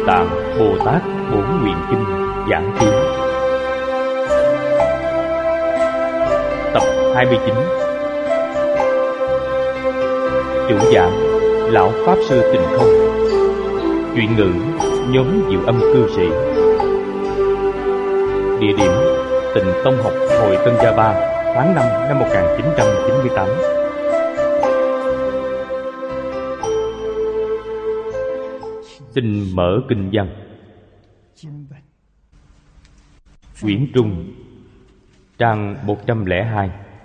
Địa Tạng Bồ Tát Bổn Nguyện Kinh giảng tiến. Tập 29. Chủ giảng Lão Pháp Sư Tịnh Không. Chuyện ngữ nhóm Diệu Âm Cư Sĩ. Địa điểm Tịnh Tông Học Hội Tân Gia Ba, tháng 5 năm 1998. Xin mở kinh văn. Quyển Trung, trang 102.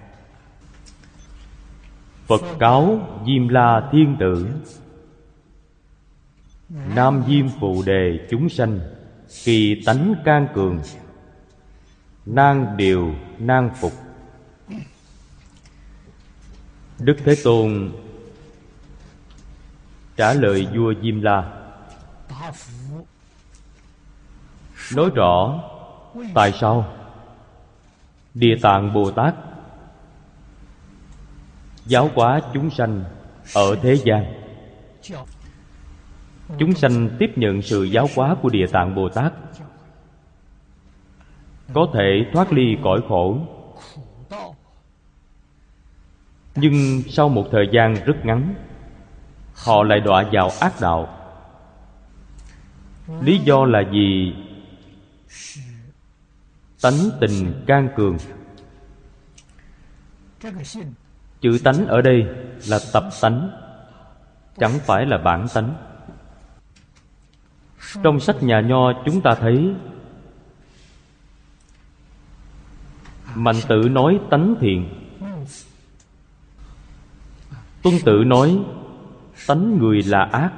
Phật cáo Diêm La Thiên Tử: Nam Diêm Phụ Đề chúng sanh, kỳ tánh can cường, nan điều nan phục. Đức Thế Tôn trả lời vua Diêm La, nói rõ tại sao Địa Tạng Bồ Tát giáo hóa chúng sanh ở thế gian. Chúng sanh tiếp nhận sự giáo hóa của Địa Tạng Bồ Tát, có thể thoát ly cõi khổ. Nhưng sau một thời gian rất ngắn, họ lại đọa vào ác đạo. Lý do là gì? Tánh tình can cường. Chữ tánh ở đây là tập tánh, chẳng phải là bản tánh. Trong sách nhà Nho chúng ta thấy Mạnh Tử nói tánh thiện, Tuân Tử nói tánh người là ác.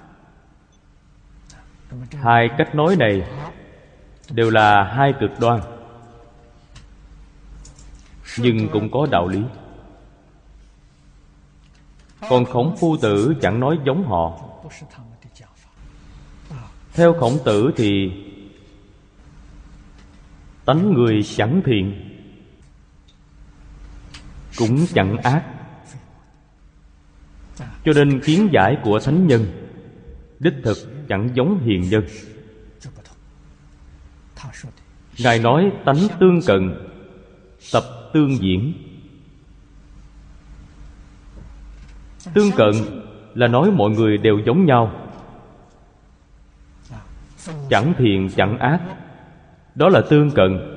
Hai cách nói này đều là hai cực đoan, nhưng cũng có đạo lý. Còn Khổng Phu Tử chẳng nói giống họ. Theo Khổng Tử thì tánh người chẳng thiện cũng chẳng ác, cho nên kiến giải của thánh nhân đích thực chẳng giống hiền nhân. Ngài nói tánh tương cận, tập tương diễn. Tương cận là nói mọi người đều giống nhau, chẳng thiện chẳng ác, đó là tương cận.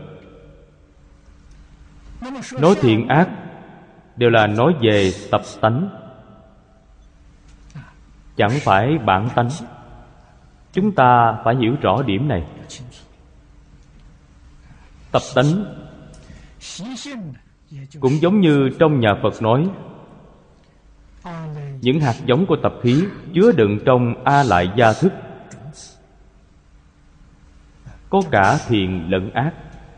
Nói thiện ác đều là nói về tập tánh, chẳng phải bản tánh. Chúng ta phải hiểu rõ điểm này. Tập tánh cũng giống như trong nhà Phật nói, những hạt giống của tập khí chứa đựng trong A Lại Gia Thức, có cả thiện lẫn ác.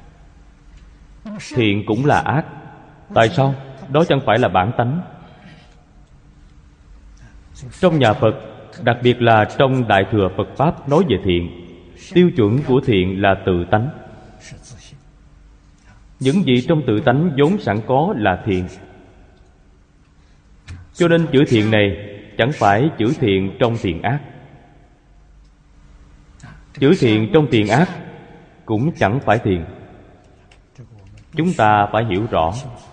Thiện cũng là ác. Tại sao? Đó chẳng phải là bản tánh. Trong nhà Phật, đặc biệt là trong Đại Thừa Phật Pháp nói về thiện, tiêu chuẩn của thiện là tự tánh. Những gì trong tự tánh vốn sẵn có là thiện. Cho nên chữ thiện này chẳng phải chữ thiện trong thiện ác. Chữ thiện trong thiện ác cũng chẳng phải thiện. Chúng ta phải hiểu rõ.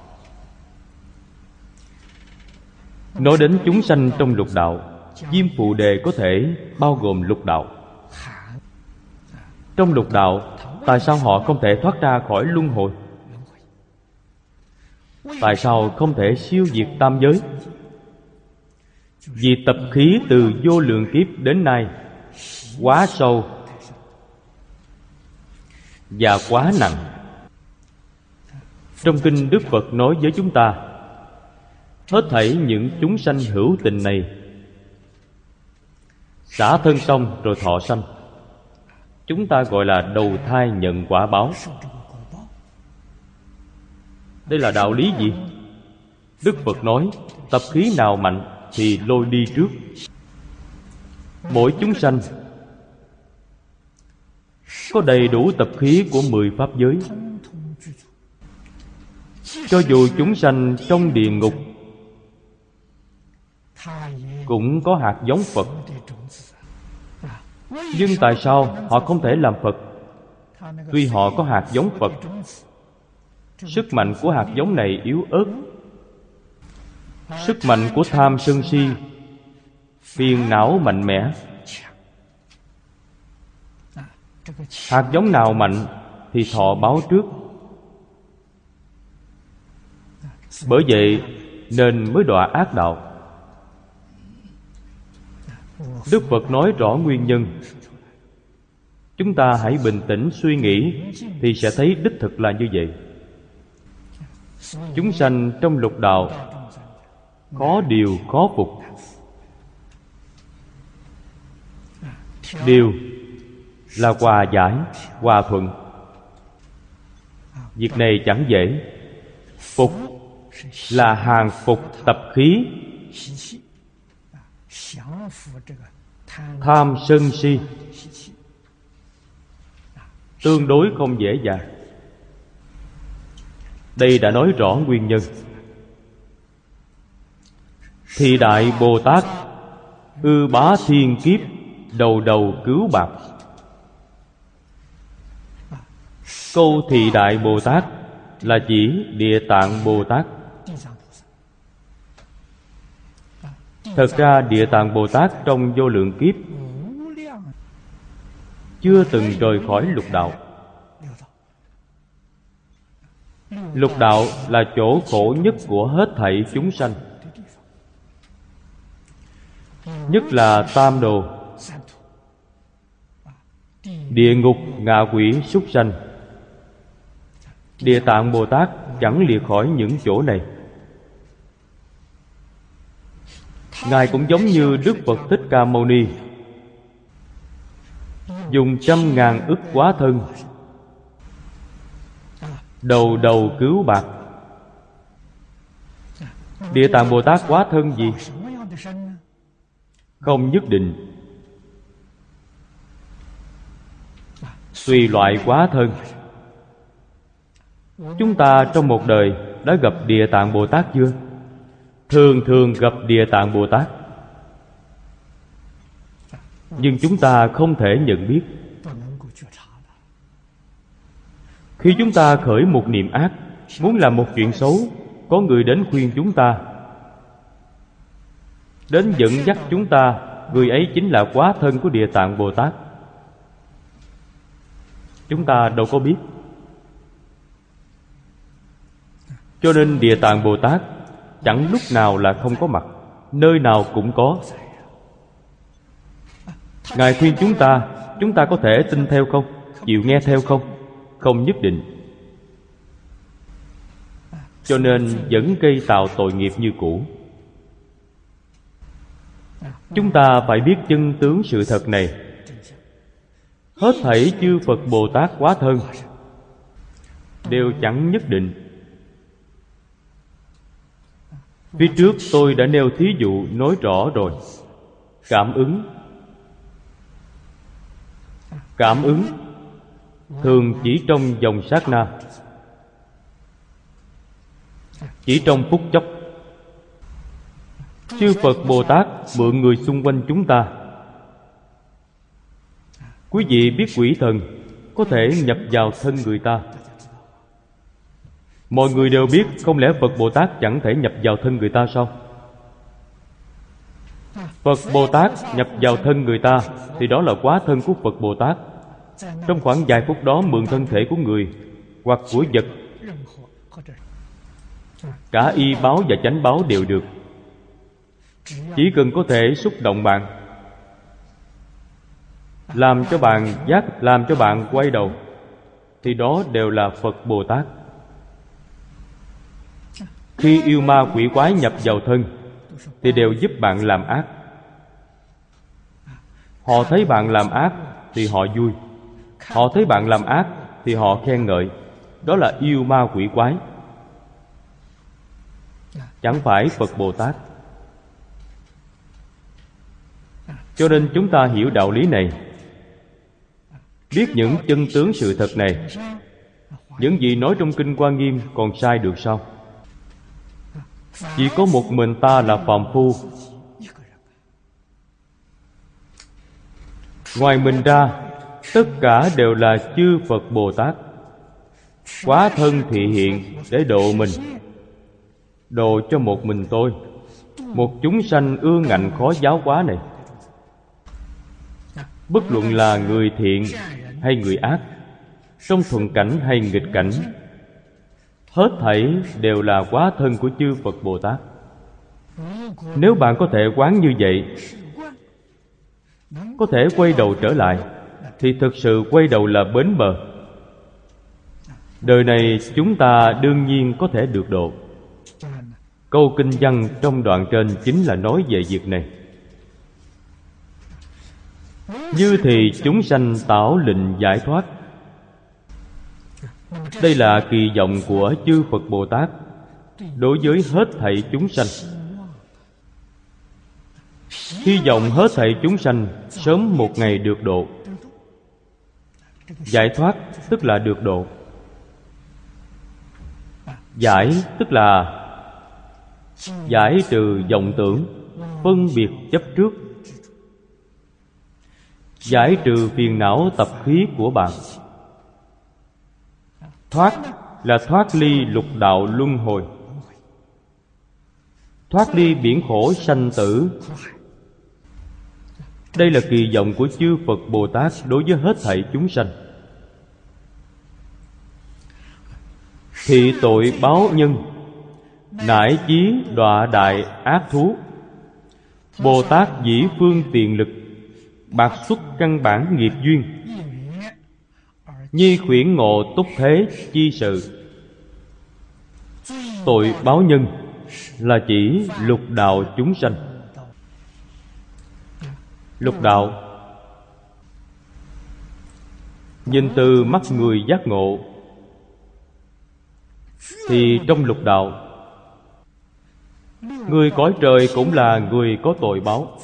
Nói đến chúng sanh trong lục đạo, Diêm Phụ Đề có thể bao gồm lục đạo. Trong lục đạo, tại sao họ không thể thoát ra khỏi luân hồi? Tại sao không thể siêu diệt tam giới? Vì tập khí từ vô lượng kiếp đến nay quá sâu và quá nặng. Trong kinh Đức Phật nói với chúng ta, hết thảy những chúng sanh hữu tình này xả thân xong rồi thọ sanh. Chúng ta gọi là đầu thai nhận quả báo. Đây là đạo lý gì? Đức Phật nói tập khí nào mạnh thì lôi đi trước. Mỗi chúng sanh có đầy đủ tập khí của 10 pháp giới. Cho dù chúng sanh trong địa ngục cũng có hạt giống Phật. Nhưng tại sao họ không thể làm Phật? Tuy họ có hạt giống Phật, sức mạnh của hạt giống này yếu ớt. Sức mạnh của tham sân si, phiền não mạnh mẽ. Hạt giống nào mạnh thì thọ báo trước. Bởi vậy nên mới đọa ác đạo. Đức Phật nói rõ nguyên nhân. Chúng ta hãy bình tĩnh suy nghĩ thì sẽ thấy đích thực là như vậy. Chúng sanh trong lục đạo có điều khó phục. Điều là hòa giải, hòa thuận. Việc này chẳng dễ. Phục là hàng phục tập khí, tham sân si, tương đối không dễ dàng. Đây đã nói rõ nguyên nhân. Thì Đại Bồ Tát ư bá thiên kiếp, đầu đầu cứu bạc. Câu Thì Đại Bồ Tát là chỉ Địa Tạng Bồ Tát. Thật ra Địa Tạng Bồ Tát trong vô lượng kiếp chưa từng rời khỏi lục đạo. Lục đạo là chỗ khổ nhất của hết thảy chúng sanh, nhất là tam đồ, địa ngục, ngạ quỷ, súc sanh. Địa Tạng Bồ Tát chẳng lìa khỏi những chỗ này. Ngài cũng giống như Đức Phật Thích Ca Mâu Ni, dùng 100.000 ức hóa thân, đầu đầu cứu bạc. Địa Tạng Bồ Tát hóa thân gì? Không nhất định. Tùy loại hóa thân. Chúng ta trong một đời đã gặp Địa Tạng Bồ Tát chưa? Thường thường gặp Địa Tạng Bồ Tát, nhưng chúng ta không thể nhận biết. Khi chúng ta khởi một niệm ác, muốn làm một chuyện xấu, có người đến khuyên chúng ta, đến dẫn dắt chúng ta, người ấy chính là hóa thân của Địa Tạng Bồ Tát. Chúng ta đâu có biết. Cho nên Địa Tạng Bồ Tát chẳng lúc nào là không có mặt, nơi nào cũng có. Ngài khuyên chúng ta có thể tin theo không? Chịu nghe theo không? Không nhất định. Cho nên vẫn gây tạo tội nghiệp như cũ. Chúng ta phải biết chân tướng sự thật này. Hết thảy chư Phật Bồ Tát hóa thân đều chẳng nhất định. Phía trước tôi đã nêu thí dụ nói rõ rồi. Cảm ứng thường chỉ trong vòng sát na, chỉ trong phút chốc. Chư Phật Bồ Tát mượn người xung quanh chúng ta. Quý vị biết quỷ thần có thể nhập vào thân người ta. Mọi người đều biết, không lẽ Phật Bồ Tát chẳng thể nhập vào thân người ta sao? Phật Bồ Tát nhập vào thân người ta thì đó là hóa thân của Phật Bồ Tát. Trong khoảng vài phút đó mượn thân thể của người hoặc của vật, cả y báo và chánh báo đều được. Chỉ cần có thể xúc động bạn, làm cho bạn giác, làm cho bạn quay đầu, thì đó đều là Phật Bồ Tát. Khi yêu ma quỷ quái nhập vào thân thì đều giúp bạn làm ác. Họ thấy bạn làm ác thì họ vui, họ thấy bạn làm ác thì họ khen ngợi. Đó là yêu ma quỷ quái, chẳng phải Phật Bồ Tát. Cho nên chúng ta hiểu đạo lý này, biết những chân tướng sự thật này. Những gì nói trong Kinh Hoa Nghiêm còn sai được sao? Chỉ có một mình ta là phàm phu, Ngoài mình ra, tất cả đều là chư Phật Bồ Tát hóa thân thị hiện để độ mình, độ cho một mình tôi, một chúng sanh ương ngạnh khó giáo hóa này. Bất luận là người thiện hay người ác, trong thuận cảnh hay nghịch cảnh, hết thảy đều là hóa thân của chư Phật Bồ Tát. Nếu bạn có thể quán như vậy, có thể quay đầu trở lại, thì thực sự quay đầu là bến bờ. Đời này chúng ta đương nhiên có thể được độ. Câu kinh văn trong đoạn trên chính là nói về việc này. Như thì chúng sanh tảo lịnh giải thoát. Đây là kỳ vọng của chư Phật Bồ Tát đối với hết thảy chúng sanh. Hy vọng hết thảy chúng sanh sớm một ngày được độ. Giải thoát tức là được độ. Giải tức là giải trừ vọng tưởng, phân biệt chấp trước, giải trừ phiền não tập khí của bạn. Thoát là thoát ly lục đạo luân hồi, thoát ly biển khổ sanh tử. Đây là kỳ vọng của chư Phật Bồ Tát đối với hết thảy chúng sanh. Thị tội báo nhân, nải chí đọa đại ác thú. Bồ Tát dĩ phương tiện lực, bạc xuất căn bản nghiệp duyên. Nhi khuyển ngộ túc thế chi sự. Tội báo nhân là chỉ lục đạo chúng sanh. Lục đạo nhìn từ mắt người giác ngộ, thì trong lục đạo, người cõi trời cũng là người có tội báo.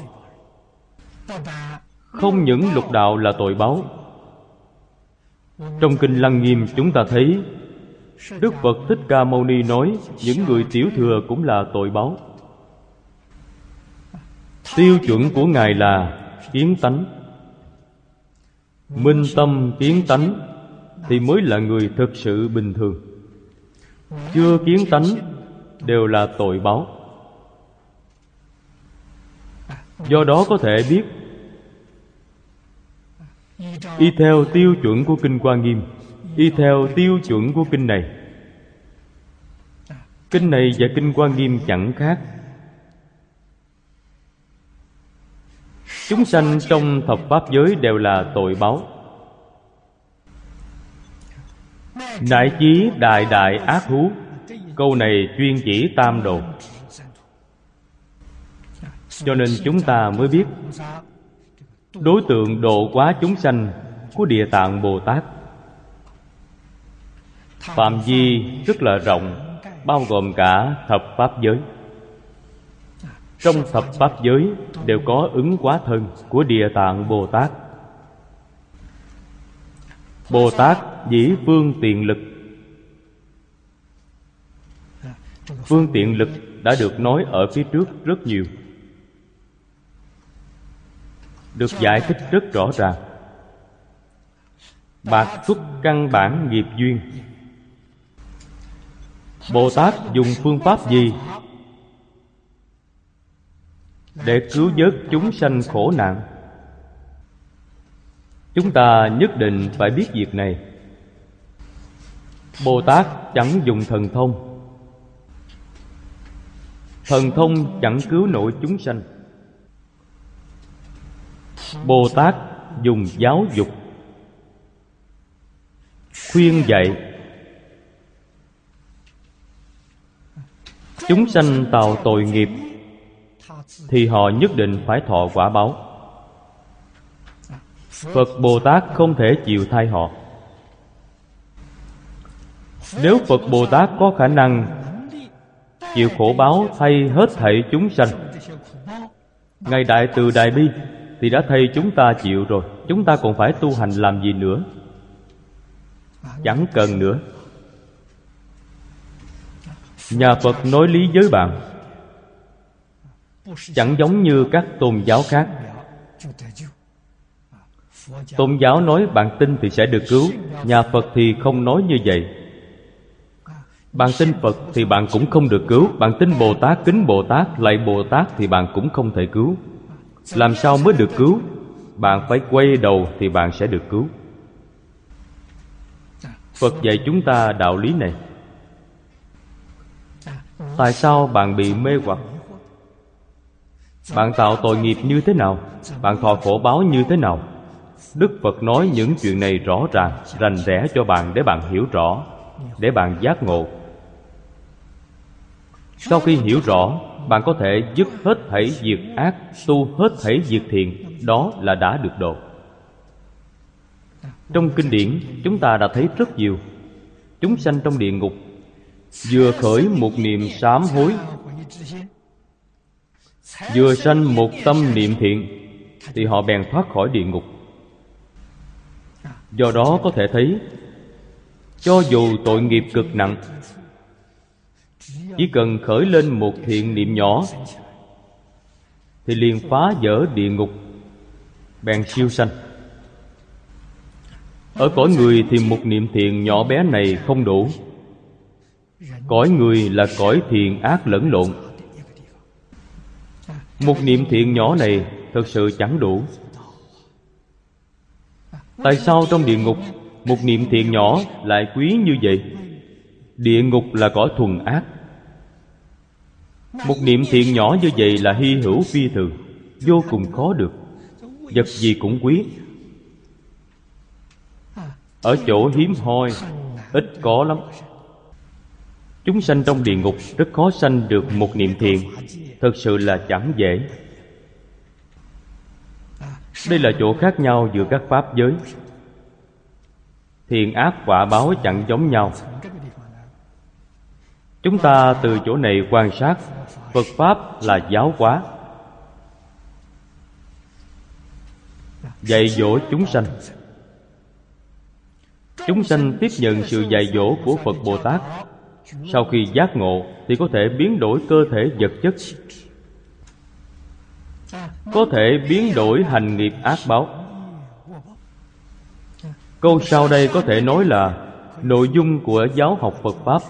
Không những lục đạo là tội báo. Trong Kinh Lăng Nghiêm chúng ta thấy Đức Phật Thích Ca Mâu Ni nói những người tiểu thừa cũng là tội báo. Tiêu chuẩn của Ngài là kiến tánh. Minh tâm kiến tánh thì mới là người thực sự bình thường. Chưa kiến tánh đều là tội báo. Do đó có thể biết, y theo tiêu chuẩn của Kinh Hoa Nghiêm, y theo tiêu chuẩn của kinh này. Kinh này và Kinh Hoa Nghiêm chẳng khác. Chúng sanh trong thập pháp giới đều là tội báo. Nại chí đại đại ác thú, câu này chuyên chỉ tam đồ. Cho nên chúng ta mới biết đối tượng độ hóa chúng sanh của Địa Tạng Bồ Tát phạm vi rất là rộng, bao gồm cả thập pháp giới. Trong thập pháp giới đều có ứng hóa thân của Địa Tạng Bồ Tát. Bồ Tát dĩ phương tiện lực. Phương tiện lực đã được nói ở phía trước rất nhiều, được giải thích rất rõ ràng. Bạc xuất căn bản nghiệp duyên. Bồ Tát dùng phương pháp gì để cứu vớt chúng sanh khổ nạn? Chúng ta nhất định phải biết việc này. Bồ Tát chẳng dùng thần thông. Thần thông chẳng cứu nổi chúng sanh. Bồ Tát dùng giáo dục, khuyên dạy. Chúng sanh tạo tội nghiệp thì họ nhất định phải thọ quả báo. Phật Bồ Tát không thể chịu thay họ. Nếu Phật Bồ Tát có khả năng chịu khổ báo thay hết thảy chúng sanh, Ngài Đại Từ Đại Bi thì đã thay chúng ta chịu rồi. Chúng ta còn phải tu hành làm gì nữa? Chẳng cần nữa. Nhà Phật nói lý với bạn, chẳng giống như các tôn giáo khác. Tôn giáo nói bạn tin thì sẽ được cứu, nhà Phật thì không nói như vậy. Bạn tin Phật thì bạn cũng không được cứu. Bạn tin Bồ Tát, kính Bồ Tát, lạy Bồ Tát thì bạn cũng không thể cứu. Làm sao mới được cứu? Bạn phải quay đầu thì bạn sẽ được cứu. Phật dạy chúng ta đạo lý này. Tại sao bạn bị mê hoặc? Bạn tạo tội nghiệp như thế nào? Bạn thọ khổ báo như thế nào? Đức Phật nói những chuyện này rõ ràng, rành rẽ cho bạn để bạn hiểu rõ, để bạn giác ngộ. Sau khi hiểu rõ, bạn có thể dứt hết thảy diệt ác, tu hết thảy diệt thiện. Đó là đã được độ. Trong kinh điển, chúng ta đã thấy rất nhiều chúng sanh trong địa ngục vừa khởi một niệm sám hối, vừa sanh một tâm niệm thiện, thì họ bèn thoát khỏi địa ngục. Do đó có thể thấy, cho dù tội nghiệp cực nặng, chỉ cần khởi lên một thiện niệm nhỏ thì liền phá vỡ địa ngục, bèn siêu sanh. Ở cõi người thì một niệm thiện nhỏ bé này không đủ. Cõi người là cõi thiện ác lẫn lộn. Một niệm thiện nhỏ này thật sự chẳng đủ. Tại sao trong địa ngục một niệm thiện nhỏ lại quý như vậy? Địa ngục là cõi thuần ác. Một niệm thiện nhỏ như vậy là hy hữu phi thường, vô cùng khó được. Vật gì cũng quý. Ở chỗ hiếm hoi, ít có lắm. Chúng sanh trong địa ngục rất khó sanh được một niệm thiện, thật sự là chẳng dễ. Đây là chỗ khác nhau giữa các pháp giới. Thiện ác quả báo chẳng giống nhau. Chúng ta từ chỗ này quan sát, Phật Pháp là giáo hóa, dạy dỗ chúng sanh. Chúng sanh tiếp nhận sự dạy dỗ của Phật Bồ Tát. Sau khi giác ngộ thì có thể biến đổi cơ thể vật chất, có thể biến đổi hành nghiệp ác báo. Câu sau đây có thể nói là nội dung của giáo học Phật Pháp.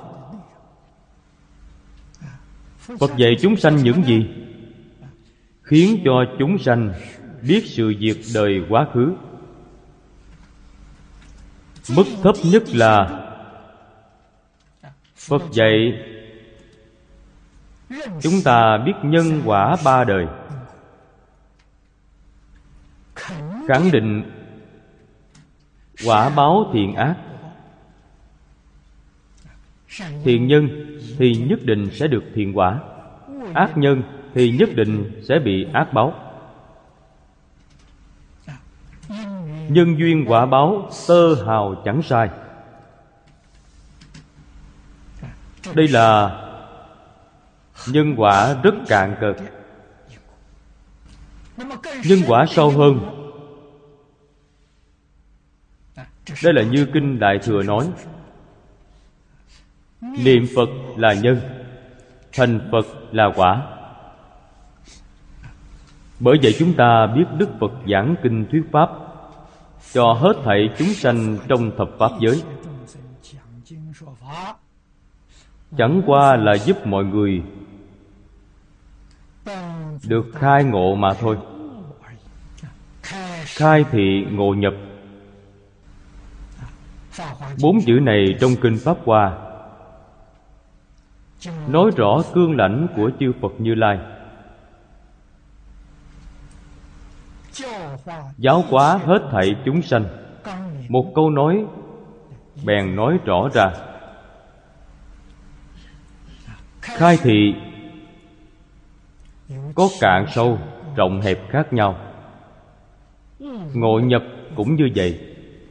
Phật dạy chúng sanh những gì? Khiến cho chúng sanh biết sự diệt đời quá khứ. Mức thấp nhất là Phật dạy chúng ta biết nhân quả ba đời, khẳng định quả báo thiện ác. Thiện nhân thì nhất định sẽ được thiện quả, ác nhân thì nhất định sẽ bị ác báo. Nhân duyên quả báo tơ hào chẳng sai. Đây là nhân quả rất cạn cợt. Nhân quả sâu hơn. Đây là như Kinh Đại Thừa nói, niệm Phật là nhân, thành Phật là quả. Bởi vậy chúng ta biết Đức Phật giảng kinh thuyết pháp cho hết thảy chúng sanh trong thập pháp giới, chẳng qua là giúp mọi người được khai ngộ mà thôi. Khai thị ngộ nhập, bốn chữ này trong Kinh Pháp Hoa nói rõ cương lãnh của chư Phật Như Lai. Giáo hóa hết thảy chúng sanh, một câu nói bèn nói rõ ra. Khai thị có cạn sâu, rộng hẹp khác nhau. Ngộ nhập cũng như vậy.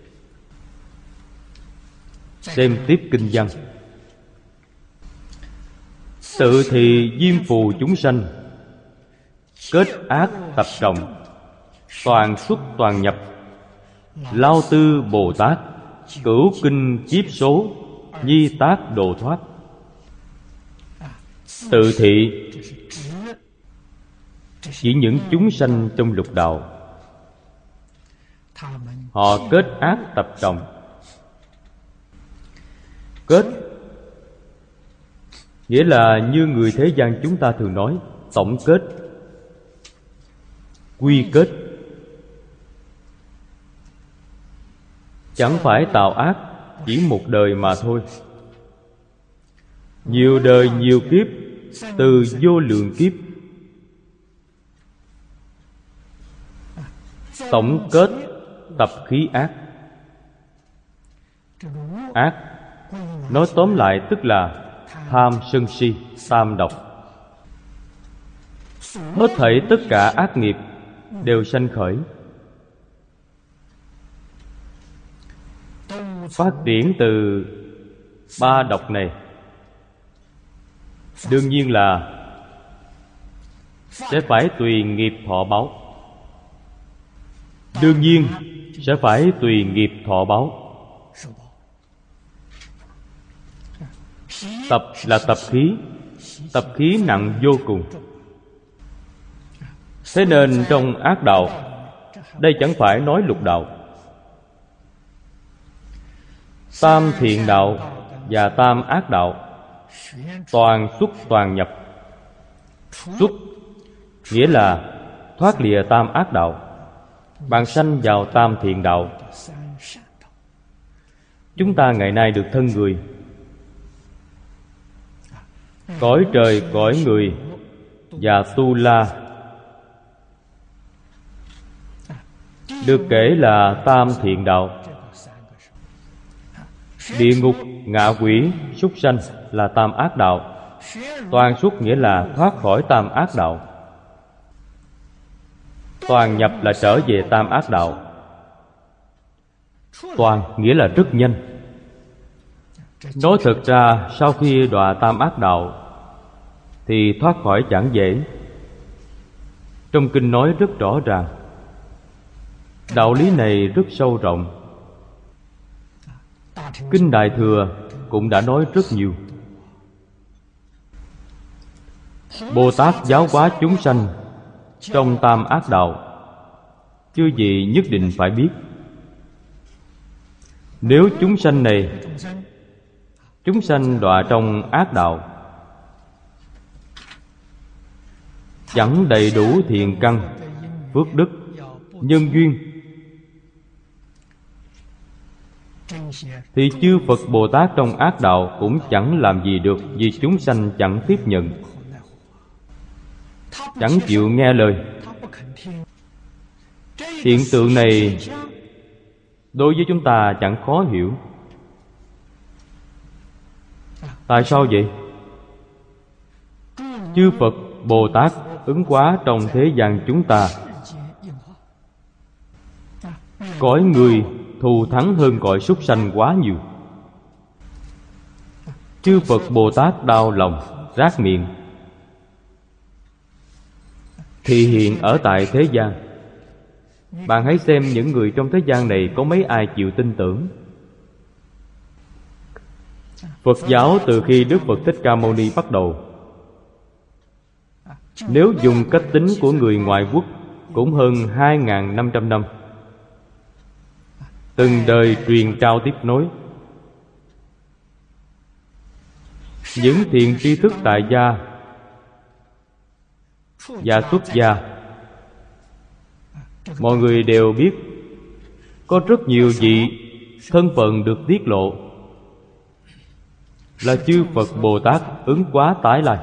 Xem tiếp kinh văn. Tự thì diêm phù chúng sanh, kết ác tập trọng, toàn xuất toàn nhập, lao tư Bồ Tát, cửu kinh kiếp số, nhi tác độ thoát. Tự thị chỉ những chúng sanh trong lục đạo. Họ kết ác tập trọng. Kết nghĩa là như người thế gian chúng ta thường nói tổng kết, quy kết. Chẳng phải tạo ác chỉ một đời mà thôi, nhiều đời nhiều kiếp, từ vô lượng kiếp. Tổng kết tập khí ác. Ác nói tóm lại tức là tham sân si tam độc. Hết thảy tất cả ác nghiệp đều sanh khởi, phát triển từ ba độc này. Đương nhiên là sẽ phải tùy nghiệp thọ báo. Đương nhiên sẽ phải tùy nghiệp thọ báo. Tập là tập khí, tập khí nặng vô cùng. Thế nên trong ác đạo, đây chẳng phải nói lục đạo, tam thiện đạo và tam ác đạo, toàn xuất toàn nhập. Xuất nghĩa là thoát lìa tam ác đạo, bạn sanh vào tam thiện đạo. Chúng ta ngày nay được thân người, cõi trời cõi người và tu la, được kể là tam thiện đạo. Địa ngục, ngạ quỷ, súc sanh là tam ác đạo. Toàn xuất nghĩa là thoát khỏi tam ác đạo, toàn nhập là trở về tam ác đạo. Toàn nghĩa là rất nhanh. Nói thật ra sau khi đọa tam ác đạo thì thoát khỏi chẳng dễ. Trong kinh nói rất rõ ràng. Đạo lý này rất sâu rộng. Kinh Đại Thừa cũng đã nói rất nhiều. Bồ Tát giáo hóa chúng sanh trong tam ác đạo, chư vị nhất định phải biết. Nếu chúng sanh này, chúng sanh đọa trong ác đạo, chẳng đầy đủ thiện căn, phước đức, nhân duyên, thì chư Phật Bồ Tát trong ác đạo cũng chẳng làm gì được, vì chúng sanh chẳng tiếp nhận, chẳng chịu nghe lời. Hiện tượng này đối với chúng ta chẳng khó hiểu. Tại sao vậy? Chư Phật Bồ Tát ứng hóa trong thế gian chúng ta. Cõi người thù thắng hơn cõi súc sanh quá nhiều. Chư Phật Bồ Tát đau lòng, rát miệng, thì hiện ở tại thế gian. Bạn hãy xem những người trong thế gian này có mấy ai chịu tin tưởng. Phật giáo từ khi Đức Phật Thích Ca Mâu Ni bắt đầu, nếu dùng cách tính của người ngoại quốc, cũng hơn 2.500 năm. Từng đời truyền trao tiếp nối. Những thiện tri thức tại gia và xuất gia, mọi người đều biết có rất nhiều vị thân phận được tiết lộ là chư Phật Bồ Tát ứng hóa tái lai.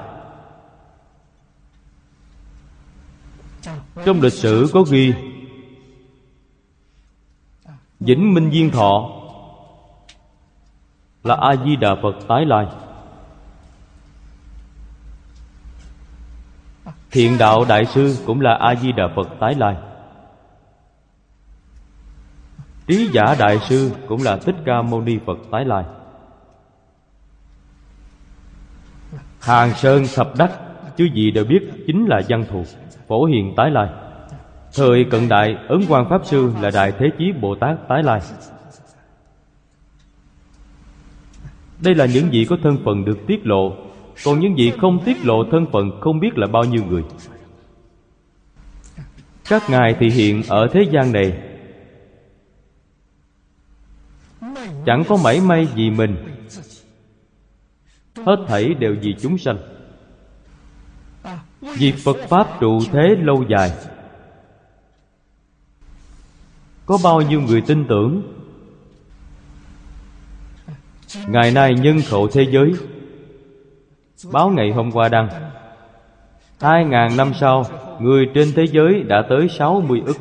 Trong lịch sử có ghi Vĩnh Minh Viên Thọ là A Di Đà Phật tái lai. Thiện Đạo Đại Sư cũng là A Di Đà Phật tái lai. Trí Giả Đại Sư cũng là Thích Ca Mâu Ni Phật tái lai. Hàng Sơn Thập Đắc, chư vị đều biết chính là Văn Thù, Phổ Hiền tái lai. Thời cận đại, Ấn Quang Pháp Sư là Đại Thế Chí Bồ Tát tái lai. Đây là những vị có thân phận được tiết lộ. Còn những vị không tiết lộ thân phận không biết là bao nhiêu người. Các ngài thì hiện ở thế gian này chẳng có mảy may vì mình, hết thảy đều vì chúng sanh. Vì Phật Pháp trụ thế lâu dài. Có bao nhiêu người tin tưởng? Ngày nay nhân khẩu thế giới, báo ngày hôm qua đăng, 2.000 năm sau, người trên thế giới đã tới 60 ức.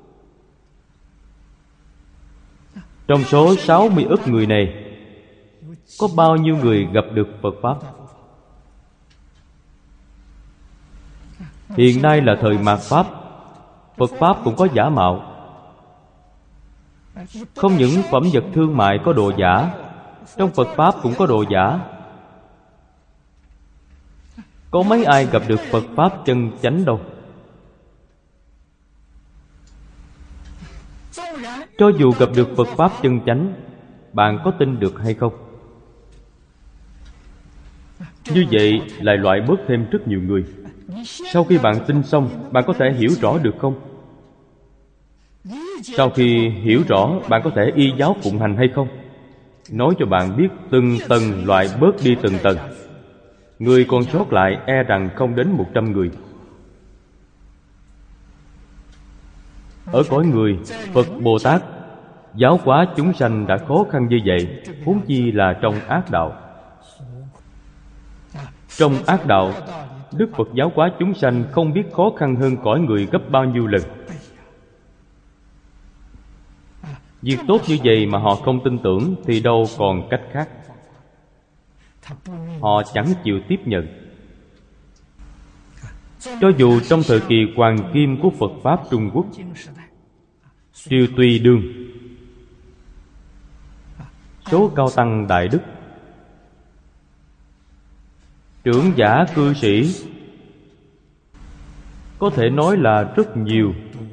Trong số 60 ức người này, có bao nhiêu người gặp được Phật Pháp? Hiện nay là thời mạt Pháp, Phật Pháp cũng có giả mạo. Không những phẩm vật thương mại có đồ giả, trong Phật Pháp cũng có đồ giả. Có mấy ai gặp được Phật Pháp chân chánh đâu. Cho dù gặp được Phật Pháp chân chánh, bạn có tin được hay không? Như vậy lại loại bớt thêm rất nhiều người. Sau khi bạn tin xong, bạn có thể hiểu rõ được không? Sau khi hiểu rõ, bạn có thể y giáo phụng hành hay không? Nói cho bạn biết, từng tầng loại bớt đi từng tầng. Người còn sót lại e rằng không đến 100 người. Ở cõi người, Phật Bồ Tát giáo hóa chúng sanh đã khó khăn như vậy, huống chi là trong ác đạo. Trong ác đạo, Đức Phật giáo hóa chúng sanh không biết khó khăn hơn cõi người gấp bao nhiêu lần. Việc tốt như vậy mà họ không tin tưởng thì đâu còn cách khác. Họ chẳng chịu tiếp nhận. Cho dù trong thời kỳ hoàng kim của Phật Pháp Trung Quốc, Triều Tùy Đương, số cao tăng đại đức, trưởng giả cư sĩ, có thể nói là rất nhiều.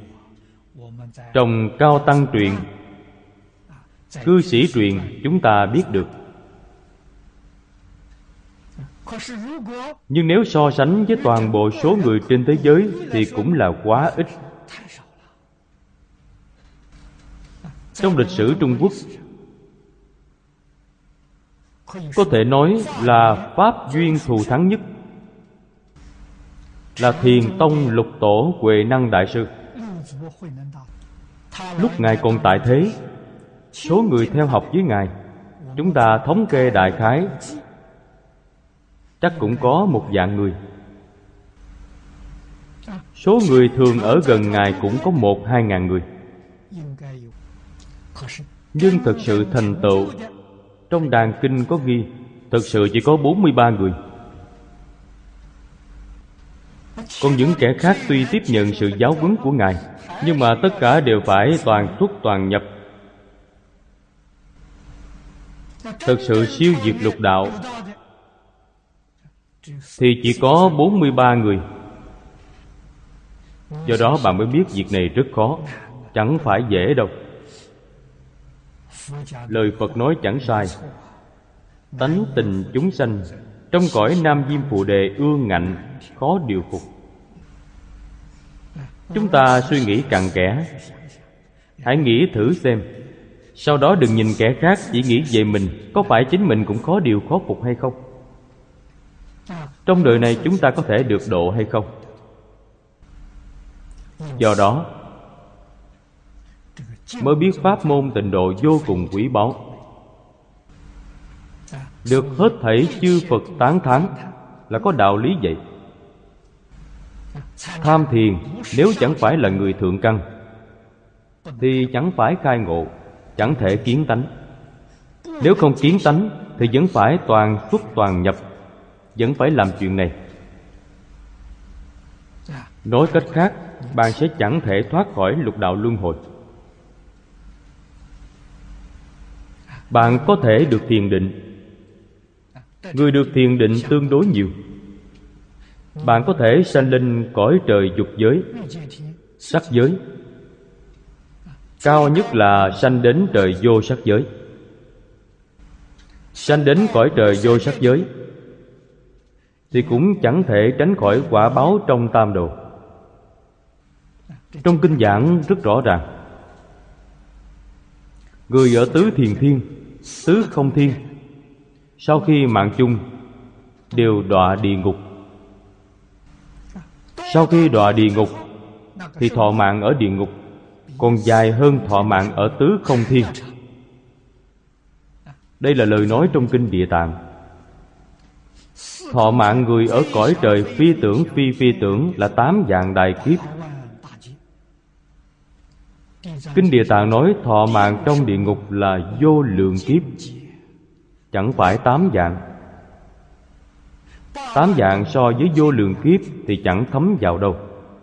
Trong cao tăng truyện, cư sĩ truyện chúng ta biết được. Nhưng nếu so sánh với toàn bộ số người trên thế giới thì cũng là quá ít. Trong lịch sử Trung Quốc, có thể nói là pháp duyên thù thắng nhất là Thiền Tông Lục Tổ Huệ Năng Đại Sư. Lúc Ngài còn tại thế, số người theo học với Ngài, chúng ta thống kê đại khái chắc cũng có 1.000 người. Số người thường ở gần Ngài cũng có 1-2 ngàn người. Nhưng thực sự thành tựu, trong đàn kinh có ghi, thực sự chỉ có 43 người. Còn những kẻ khác tuy tiếp nhận sự giáo huấn của Ngài, nhưng mà tất cả đều phải toàn xuất toàn nhập. Thực sự siêu diệt lục đạo thì chỉ có 43 người. Do đó bạn mới biết việc này rất khó, chẳng phải dễ đâu. Lời Phật nói chẳng sai. Tánh tình chúng sanh trong cõi Nam Diêm Phù Đề ương ngạnh, khó điều phục. Chúng ta suy nghĩ cặn kẽ, hãy nghĩ thử xem. Sau đó đừng nhìn kẻ khác, chỉ nghĩ về mình. Có phải chính mình cũng khó điều khó phục hay không? Trong đời này chúng ta có thể được độ hay không? Do đó mới biết pháp môn tịnh độ vô cùng quý báu, được hết thảy chư Phật tán thán, là có đạo lý vậy. Tham thiền nếu chẳng phải là người thượng căn thì chẳng phải khai ngộ, chẳng thể kiến tánh. Nếu không kiến tánh thì vẫn phải toàn xuất toàn nhập, vẫn phải làm chuyện này. Nói cách khác, bạn sẽ chẳng thể thoát khỏi lục đạo luân hồi. Bạn có thể được thiền định. Người được thiền định tương đối nhiều. Bạn có thể sanh lên cõi trời dục giới, sắc giới. Cao nhất là sanh đến trời vô sắc giới. Sanh đến cõi trời vô sắc giới thì cũng chẳng thể tránh khỏi quả báo trong tam đồ. Trong kinh giảng rất rõ ràng, Người ở tứ thiền thiên, tứ không thiên, sau khi mạng chung đều đọa địa ngục. Sau khi đọa địa ngục thì thọ mạng ở địa ngục còn dài hơn thọ mạng ở tứ không thiên. Đây là lời nói trong kinh Địa Tạng. Thọ mạng người ở cõi trời phi tưởng phi phi tưởng là 8 vạn đại kiếp. Kinh Địa Tạng nói thọ mạng trong địa ngục là vô lượng kiếp, chẳng phải 8 vạn. 8 vạn so với vô lượng kiếp thì chẳng thấm vào đâu.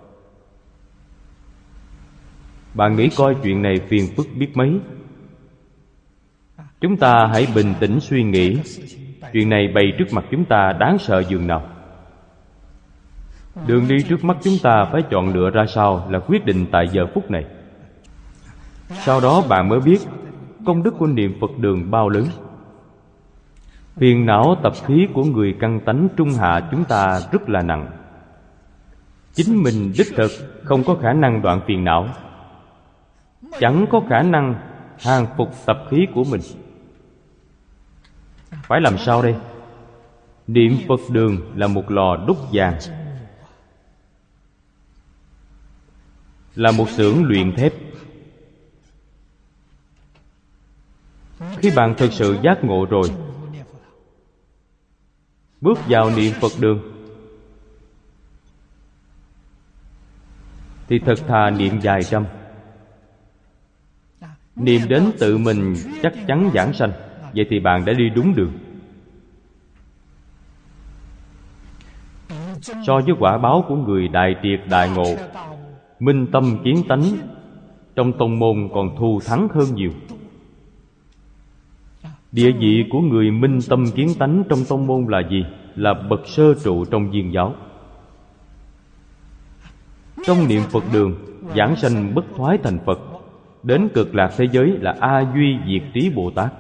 Bạn nghĩ coi chuyện này phiền phức biết mấy. Chúng ta hãy bình tĩnh suy nghĩ. Chuyện này bày trước mặt chúng ta đáng sợ dường nào. Đường đi trước mắt chúng ta phải chọn lựa ra sao là quyết định tại giờ phút này. Sau đó bạn mới biết công đức của niệm Phật đường bao lớn. Phiền não tập khí của người căn tánh trung hạ chúng ta rất là nặng. Chính mình đích thực không có khả năng đoạn phiền não, chẳng có khả năng hàng phục tập khí của mình. Phải làm sao đây? Niệm Phật đường là một lò đúc vàng, là một xưởng luyện thép. Khi bạn thực sự giác ngộ rồi, bước vào niệm Phật đường thì thật thà niệm vài trăm, niệm đến tự mình chắc chắn vãng sanh. Vậy thì bạn đã đi đúng đường. So với quả báo của người đại triệt đại ngộ, minh tâm kiến tánh, trong tông môn còn thù thắng hơn nhiều. Địa vị của người minh tâm kiến tánh trong tông môn là gì? Là bậc sơ trụ trong viên giáo. Trong niệm Phật đường, vãng sanh bất thoái thành Phật, đến cực lạc thế giới là A Duy Diệt Trí Bồ Tát.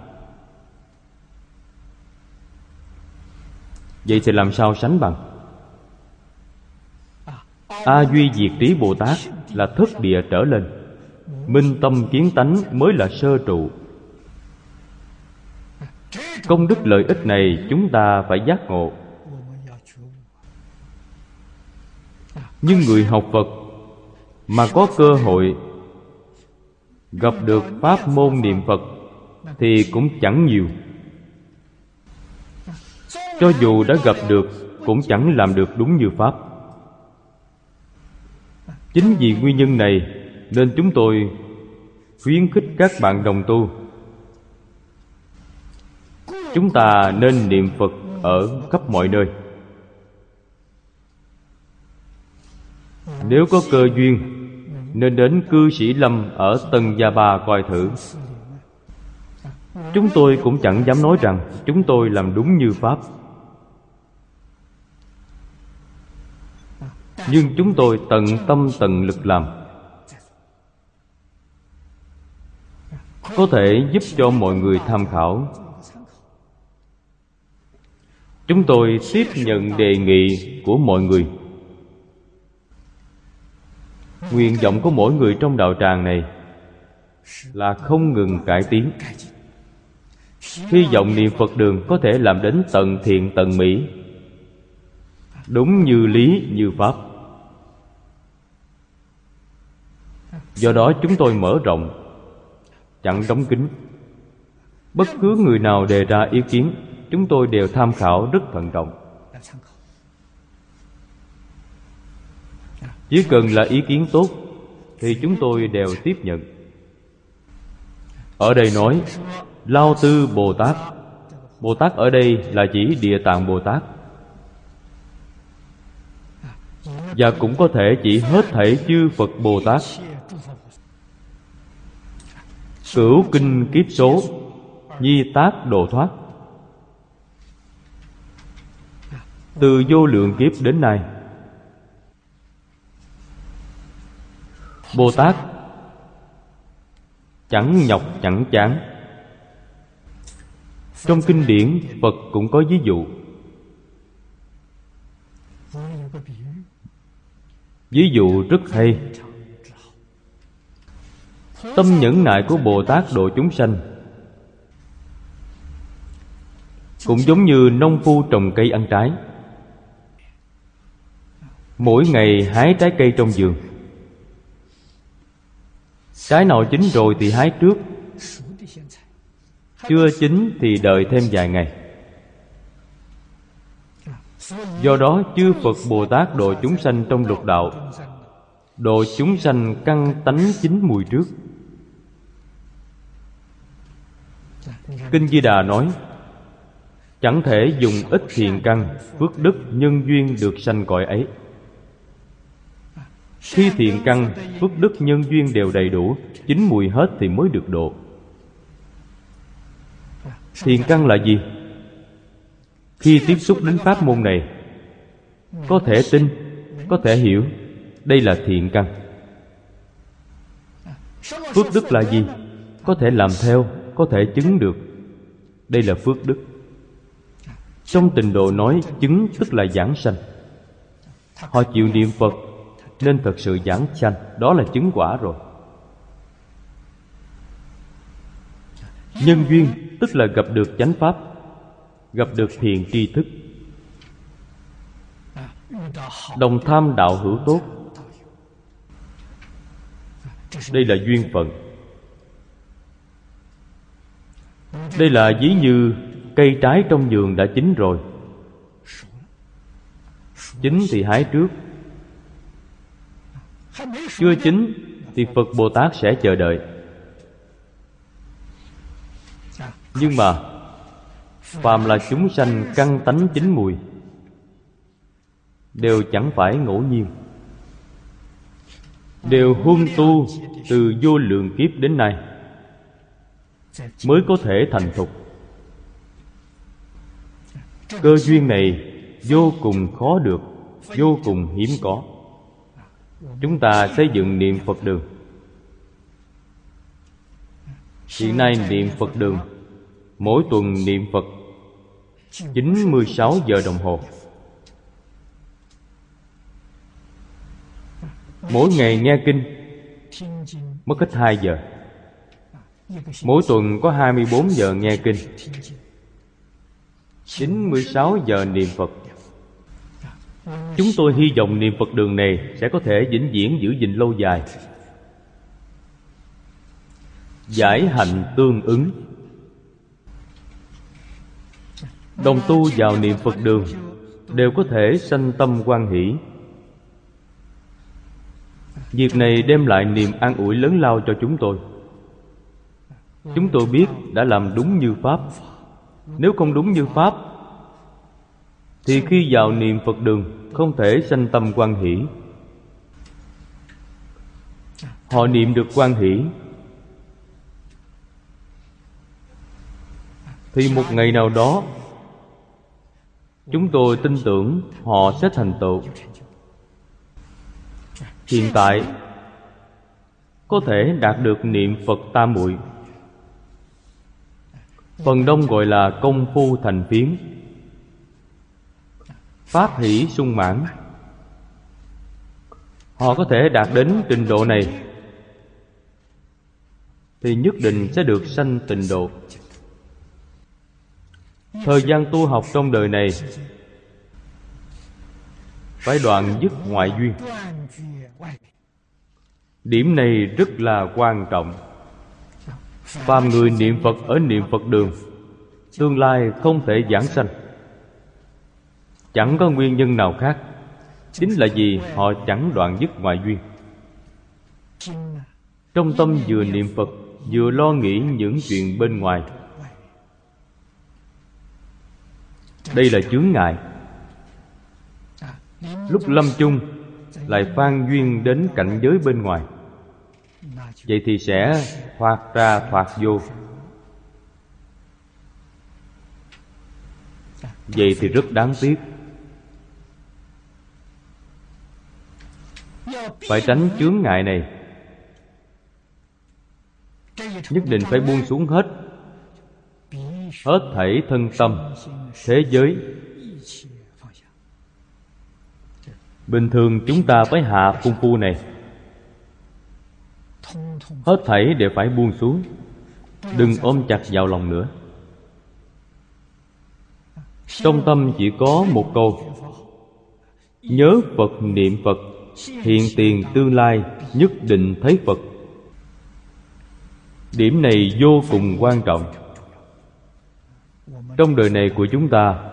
Vậy thì làm sao sánh bằng? A Duy Diệt Trí Bồ Tát là thất địa trở lên, minh tâm kiến tánh mới là sơ trụ. Công đức lợi ích này chúng ta phải giác ngộ. Nhưng người học Phật mà có cơ hội gặp được pháp môn niệm Phật thì cũng chẳng nhiều. Cho dù đã gặp được cũng chẳng làm được đúng như pháp. Chính vì nguyên nhân này nên chúng tôi khuyến khích các bạn đồng tu, chúng ta nên niệm Phật ở khắp mọi nơi. Nếu có cơ duyên nên đến cư sĩ Lâm ở Tân Gia Ba coi thử. Chúng tôi cũng chẳng dám nói rằng chúng tôi làm đúng như pháp, nhưng chúng tôi tận tâm tận lực làm, có thể giúp cho mọi người tham khảo. Chúng tôi tiếp nhận đề nghị của mọi người. Nguyện vọng của mỗi người trong đạo tràng này là không ngừng cải tiến. Hy vọng niệm Phật đường có thể làm đến tận thiện tận mỹ, đúng như lý như pháp. Do đó chúng tôi mở rộng, chẳng đóng kín. Bất cứ người nào đề ra ý kiến, chúng tôi đều tham khảo rất thận trọng. Chỉ cần là ý kiến tốt thì chúng tôi đều tiếp nhận. Ở đây nói Lao Tư Bồ Tát. Bồ Tát ở đây là chỉ Địa Tạng Bồ Tát, và cũng có thể chỉ hết thảy chư Phật Bồ Tát. Cửu kinh kiếp số, nhi tác độ thoát. Từ vô lượng kiếp đến nay, Bồ Tát chẳng nhọc chẳng chán. Trong kinh điển Phật cũng có ví dụ. Ví dụ rất hay. Tâm nhẫn nại của Bồ Tát độ chúng sanh cũng giống như nông phu trồng cây ăn trái. Mỗi ngày hái trái cây trong vườn. Trái nào chín rồi thì hái trước, chưa chín thì đợi thêm vài ngày. Do đó chư Phật Bồ Tát độ chúng sanh trong lục đạo, độ chúng sanh căn tánh chín mùi trước. Kinh Di Đà nói: chẳng thể dùng ít thiện căn, phước đức, nhân duyên được sanh cõi ấy. Khi thiện căn, phước đức, nhân duyên đều đầy đủ, chín mùi hết thì mới được độ. Thiện căn là gì? Khi tiếp xúc đến pháp môn này, có thể tin, có thể hiểu, đây là thiện căn. Phước đức là gì? Có thể làm theo, có thể chứng được, đây là phước đức. Trong Tịnh Độ nói chứng tức là giảng sanh. Họ chịu niệm Phật nên thật sự giảng sanh, đó là chứng quả rồi. Nhân duyên tức là gặp được chánh pháp, gặp được thiện tri thức, đồng tham đạo hữu tốt, đây là duyên phận. Đây là ví như cây trái trong vườn đã chín rồi. Chín thì hái trước, chưa chín thì Phật Bồ Tát sẽ chờ đợi. Nhưng mà phàm là chúng sanh căn tánh chín mùi đều chẳng phải ngẫu nhiên, đều huân tu từ vô lượng kiếp đến nay mới có thể thành thục. Cơ duyên này vô cùng khó được, vô cùng hiếm có. Chúng ta xây dựng niệm Phật đường. Hiện nay niệm Phật đường mỗi tuần niệm Phật 96 giờ đồng hồ. Mỗi ngày nghe kinh mất hết 2 giờ. Mỗi tuần có 24 giờ nghe kinh, 96 giờ niệm Phật. Chúng tôi hy vọng niệm Phật đường này sẽ có thể vĩnh viễn giữ gìn lâu dài. Giải hạnh tương ứng. Đồng tu vào niệm Phật đường đều có thể sanh tâm hoan hỷ. Việc này đem lại niềm an ủi lớn lao cho chúng tôi. Chúng tôi biết đã làm đúng như Pháp. Nếu không đúng như Pháp thì khi vào niệm Phật đường không thể sanh tâm hoan hỷ. Họ niệm được hoan hỷ thì một ngày nào đó chúng tôi tin tưởng họ sẽ thành tựu. Hiện tại có thể đạt được niệm Phật tam muội, phần đông gọi là công phu thành phiến, pháp hỷ sung mãn. Họ có thể đạt đến trình độ này thì nhất định sẽ được sanh tịnh độ. Thời gian tu học trong đời này phải đoạn dứt ngoại duyên. Điểm này rất là quan trọng. Phàm người niệm Phật ở niệm Phật đường tương lai không thể giảng sanh. Chẳng có nguyên nhân nào khác, chính là vì họ chẳng đoạn dứt ngoại duyên. Trong tâm vừa niệm Phật vừa lo nghĩ những chuyện bên ngoài. Đây là chướng ngại. Lúc lâm chung lại phan duyên đến cảnh giới bên ngoài, vậy thì sẽ thoát ra thoát vô. Vậy thì rất đáng tiếc. Phải tránh chướng ngại này, nhất định phải buông xuống hết thảy thân tâm, thế giới. Bình thường chúng ta phải hạ công phu này, Hết thảy đều phải buông xuống, đừng ôm chặt vào lòng nữa. Trong tâm chỉ có một câu: nhớ Phật, niệm Phật, hiện tiền tương lai nhất định thấy Phật. Điểm này vô cùng quan trọng. Trong đời này của chúng ta,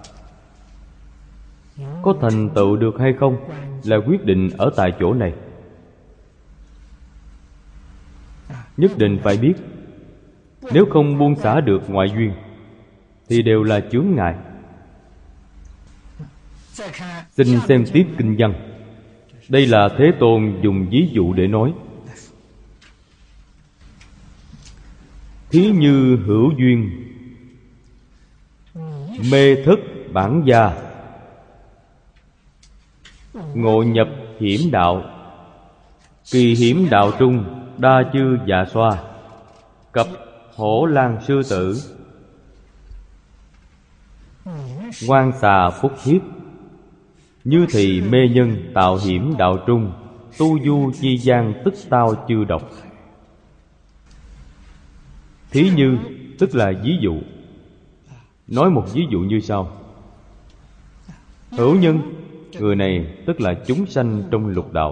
có thành tựu được hay không là quyết định ở tại chỗ này. Nhất định phải biết, nếu không buông xả được ngoại duyên thì đều là chướng ngại. Xin xem tiếp kinh văn. Đây là Thế Tôn dùng ví dụ để nói. Thí như hữu duyên, mê thất bản gia, ngộ nhập hiểm đạo, kỳ hiểm đạo trung, đa chư dạ xoa, cập hổ lang sư tử, ngoan xà phúc hiếp, như thì mê nhân tạo hiểm đạo trung, tu du chi gian tức tao chư độc. Thí như tức là ví dụ. Nói một ví dụ như sau: hữu nhân, người này tức là chúng sanh trong lục đạo.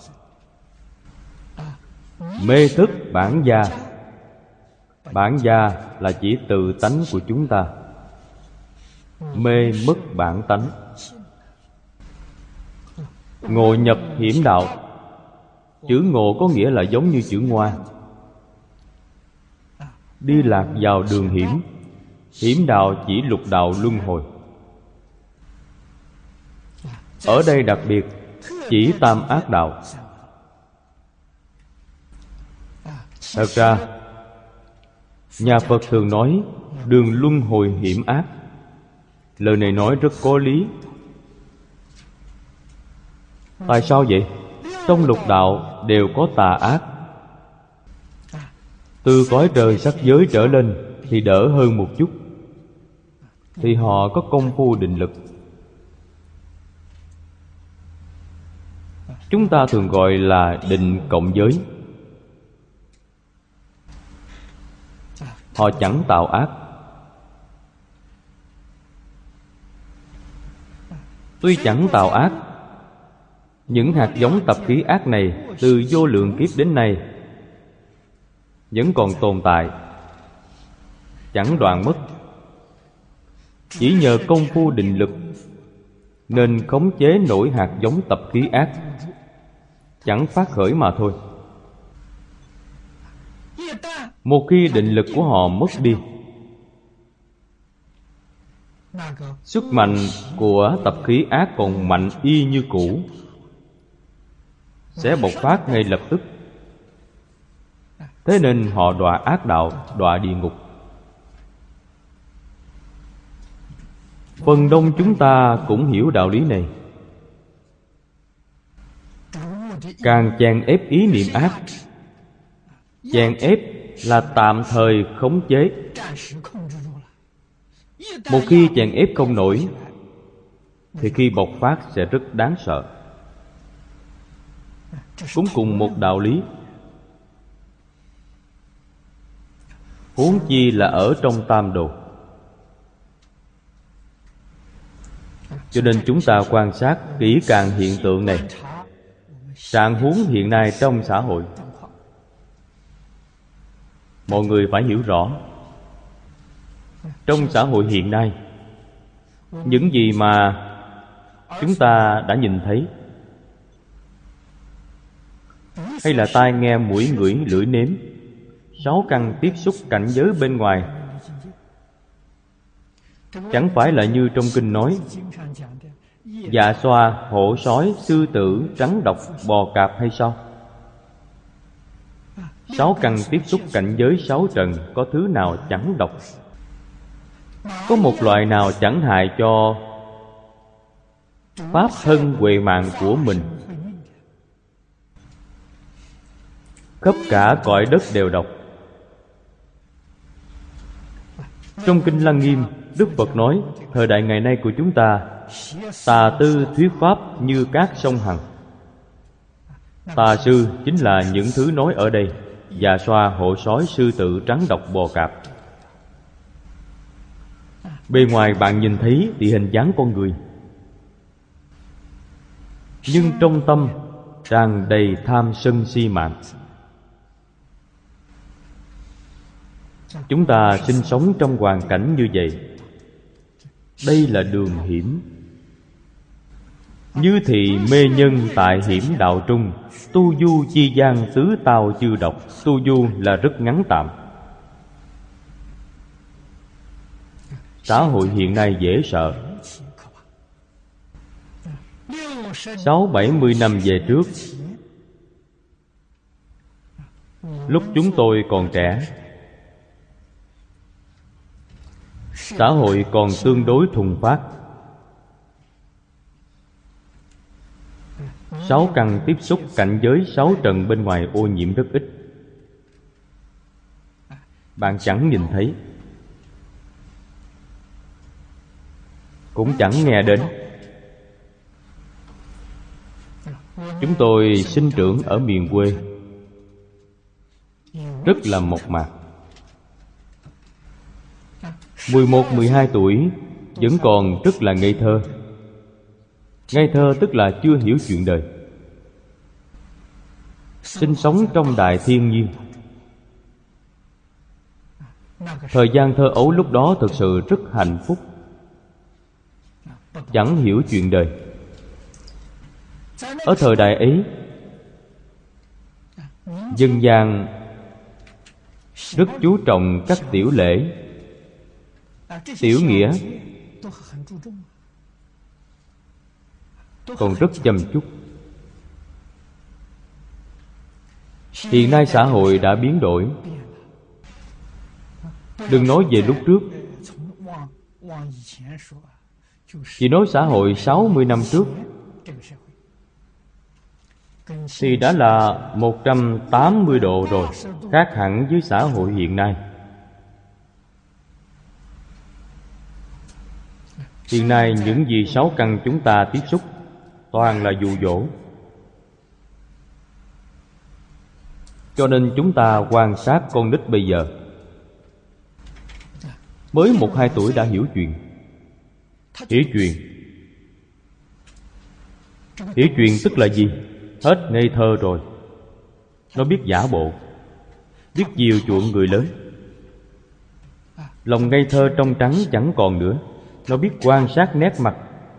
Mê thức bản gia, bản gia là chỉ tự tánh của chúng ta. Mê mất bản tánh. Ngộ nhập hiểm đạo. Chữ ngộ có nghĩa là giống như chữ ngoa, đi lạc vào đường hiểm. Hiểm đạo chỉ lục đạo luân hồi. Ở đây đặc biệt chỉ tam ác đạo. Thật ra nhà Phật thường nói đường luân hồi hiểm ác. Lời này nói rất có lý. Tại sao vậy? Trong lục đạo đều có tà ác. Từ cõi trời sắc giới trở lên thì đỡ hơn một chút, thì họ có công phu định lực. Chúng ta thường gọi là định cộng giới. Họ chẳng tạo ác. Tuy chẳng tạo ác, những hạt giống tập khí ác này từ vô lượng kiếp đến nay vẫn còn tồn tại, chẳng đoạn mất. Chỉ nhờ công phu định lực nên khống chế nổi hạt giống tập khí ác, chẳng phát khởi mà thôi. Một khi định lực của họ mất đi, sức mạnh của tập khí ác còn mạnh y như cũ, sẽ bộc phát ngay lập tức. Thế nên họ đọa ác đạo, đọa địa ngục. Phần đông chúng ta cũng hiểu đạo lý này. Càng chèn ép ý niệm ác. Chèn ép là tạm thời khống chế. Một khi chèn ép không nổi thì khi bộc phát sẽ rất đáng sợ. Cũng cùng một đạo lý. Huống chi là ở trong tam đồ. Cho nên chúng ta quan sát kỹ càng hiện tượng này, trạng huống hiện nay trong xã hội. Mọi người phải hiểu rõ, trong xã hội hiện nay, những gì mà chúng ta đã nhìn thấy, hay là tai nghe mũi ngửi lưỡi nếm, sáu căn tiếp xúc cảnh giới bên ngoài, chẳng phải là như trong kinh nói dạ xoa, hổ sói, sư tử, trắng độc, bò cạp hay sao? Sáu căn tiếp xúc cảnh giới sáu trần, có thứ nào chẳng độc? Có một loại nào chẳng hại cho pháp thân huệ mạng của mình? Khắp cả cõi đất đều độc. Trong kinh Lăng Nghiêm, Đức Phật nói thời đại ngày nay của chúng ta, tà tư thuyết pháp như các sông Hằng. Tà sư chính là những thứ nói ở đây, già xoa, hổ sói, sư tử, rắn độc, bò cạp. Bề ngoài bạn nhìn thấy thì hình dáng con người, nhưng trong tâm tràn đầy tham sân si mạng. Chúng ta sinh sống trong hoàn cảnh như vậy. Đây là đường hiểm. Như thị mê nhân tại hiểm đạo trung, tu du chi gian tứ tao chư độc. Tu du là rất ngắn tạm. Xã hội hiện nay dễ sợ. 60-70 năm về trước, lúc chúng tôi còn trẻ, xã hội còn tương đối thuần phát. 6 căn tiếp xúc cảnh giới 6 trần bên ngoài ô nhiễm rất ít. Bạn chẳng nhìn thấy, cũng chẳng nghe đến. Chúng tôi sinh trưởng ở miền quê, rất là mộc mạc. 11-12 tuổi vẫn còn rất là ngây thơ. Ngây thơ tức là chưa hiểu chuyện đời. Sinh sống trong đại thiên nhiên. Thời gian thơ ấu lúc đó thực sự rất hạnh phúc. Chẳng hiểu chuyện đời. Ở thời đại ấy, dân gian rất chú trọng các tiểu lễ, tiểu nghĩa, còn rất chăm chút. Hiện nay xã hội đã biến đổi. Đừng nói về lúc trước, chỉ nói xã hội 60 năm trước thì đã là 180 độ rồi, khác hẳn với xã hội hiện nay. Hiện nay những gì 6 căn chúng ta tiếp xúc toàn là dụ dỗ. Cho nên chúng ta quan sát con nít bây giờ, mới 1-2 tuổi đã hiểu chuyện. Hiểu chuyện. Hiểu chuyện tức là gì? Hết ngây thơ rồi. Nó biết giả bộ, biết chiều chuộng người lớn. Lòng ngây thơ trong trắng chẳng còn nữa. Nó biết quan sát nét mặt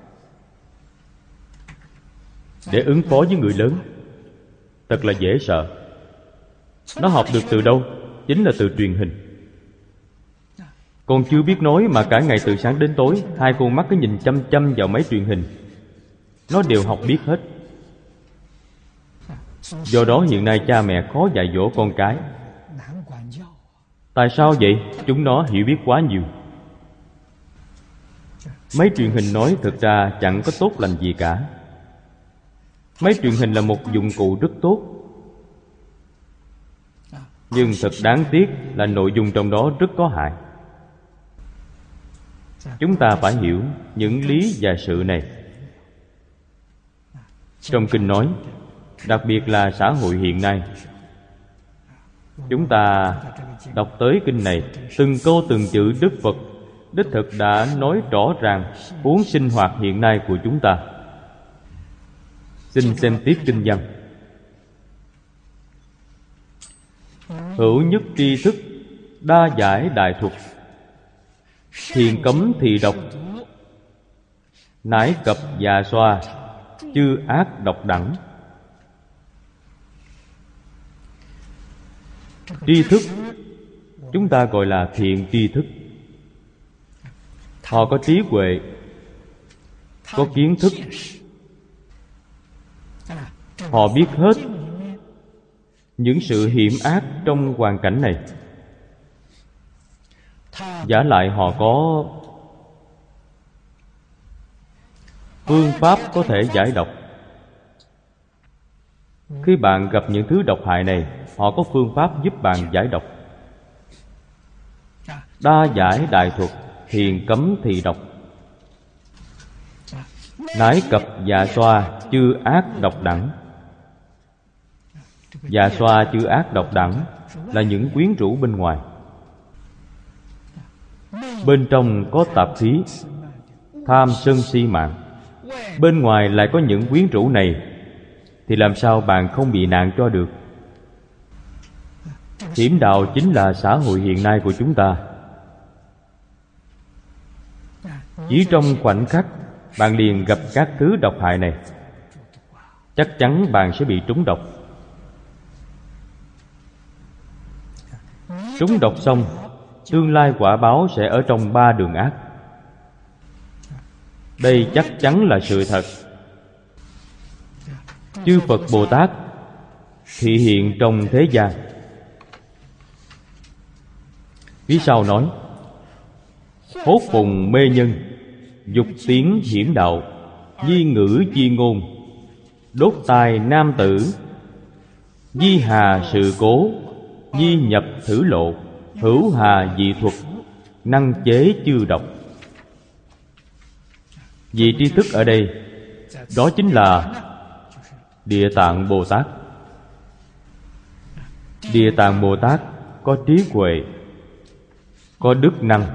để ứng phó với người lớn. Thật là dễ sợ. Nó học được từ đâu? Chính là từ truyền hình. Còn chưa biết nói mà cả ngày từ sáng đến tối, 2 con mắt cứ nhìn chăm chăm vào máy truyền hình. Nó đều học biết hết. Do đó hiện nay cha mẹ khó dạy dỗ con cái. Tại sao vậy? Chúng nó hiểu biết quá nhiều. Máy truyền hình nói thực ra chẳng có tốt lành gì cả. Máy truyền hình là một dụng cụ rất tốt, nhưng thật đáng tiếc là nội dung trong đó rất có hại. Chúng ta phải hiểu những lý và sự này. Trong kinh nói, đặc biệt là xã hội hiện nay, chúng ta đọc tới kinh này, từng câu từng chữ Đức Phật đích thực đã nói rõ ràng huống sinh hoạt hiện nay của chúng ta. Xin xem tiếp kinh văn. Hữu nhất tri thức, đa giải đại thuật, thiền cấm thì độc, nãi cập già xoa, chư ác độc đẳng. Tri thức chúng ta gọi là thiện tri thức. Họ có trí huệ, có kiến thức. Họ biết hết những sự hiểm ác trong hoàn cảnh này. Giả lại họ có phương pháp có thể giải độc. Khi bạn gặp những thứ độc hại này, họ có phương pháp giúp bạn giải độc. Đa giải đại thuật, thiền cấm thì độc, nãi cập dạ xoa, chư ác độc đẳng. Dạ xoa chư ác độc đẳng là những quyến rũ bên ngoài. Bên trong có tạp khí, tham sân si mạng. Bên ngoài lại có những quyến rũ này, thì làm sao bạn không bị nạn cho được? Hiểm đạo chính là xã hội hiện nay của chúng ta. Chỉ trong khoảnh khắc bạn liền gặp các thứ độc hại này, chắc chắn bạn sẽ bị trúng độc. Trúng độc xong, tương lai quả báo sẽ ở trong 3 đường ác. Đây chắc chắn là sự thật. Chư Phật Bồ Tát thị hiện trong thế gian. Phía sau nói: hốt phùng mê nhân, dục tiến hiểm đạo, nhi ngữ chi ngôn, đốt tai nam tử, nhi hà sự cố, nhi nhập thử lộ, hữu hà dị thuật, năng chế chư độc. Vị tri thức ở đây, đó chính là Địa Tạng Bồ Tát. Địa Tạng Bồ Tát có trí huệ, có đức năng.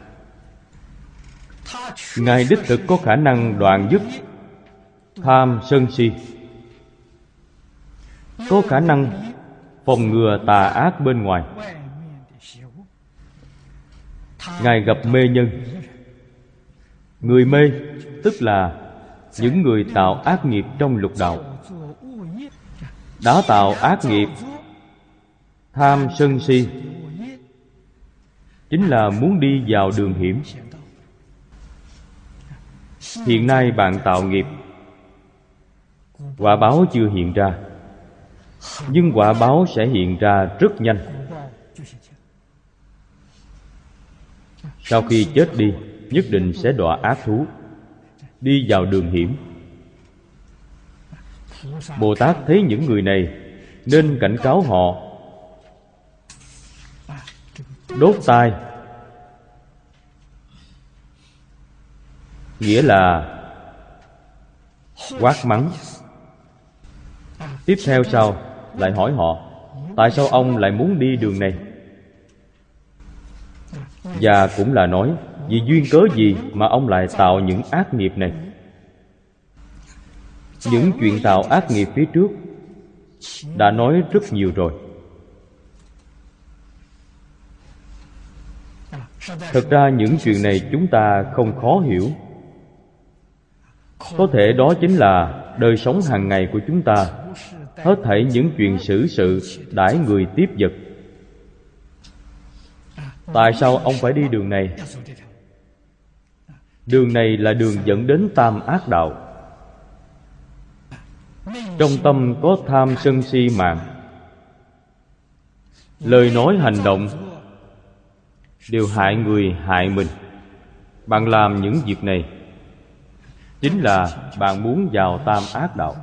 Ngài đích thực có khả năng đoạn dứt tham sân si, có khả năng phòng ngừa tà ác bên ngoài. Ngài gặp mê nhân. Người mê tức là những người tạo ác nghiệp trong lục đạo. Đã tạo ác nghiệp tham sân si, chính là muốn đi vào đường hiểm. Hiện nay bạn tạo nghiệp, quả báo chưa hiện ra, nhưng quả báo sẽ hiện ra rất nhanh. Sau khi chết đi, nhất định sẽ đọa ác thú, đi vào đường hiểm. Bồ Tát thấy những người này nên cảnh cáo họ. Đốt tai nghĩa là quát mắng. Tiếp theo sau lại hỏi họ: tại sao ông lại muốn đi đường này? Và cũng là nói: vì duyên cớ gì mà ông lại tạo những ác nghiệp này? Những chuyện tạo ác nghiệp phía trước đã nói rất nhiều rồi. Thực ra những chuyện này chúng ta không khó hiểu. Có thể đó chính là đời sống hàng ngày của chúng ta. Hết thảy những chuyện xử sự đãi người tiếp vật. Tại sao ông phải đi đường này? Đường này là đường dẫn đến tam ác đạo. Trong tâm có tham sân si mạng, lời nói hành động đều hại người hại mình. Bạn làm những việc này, chính là bạn muốn vào tam ác đạo.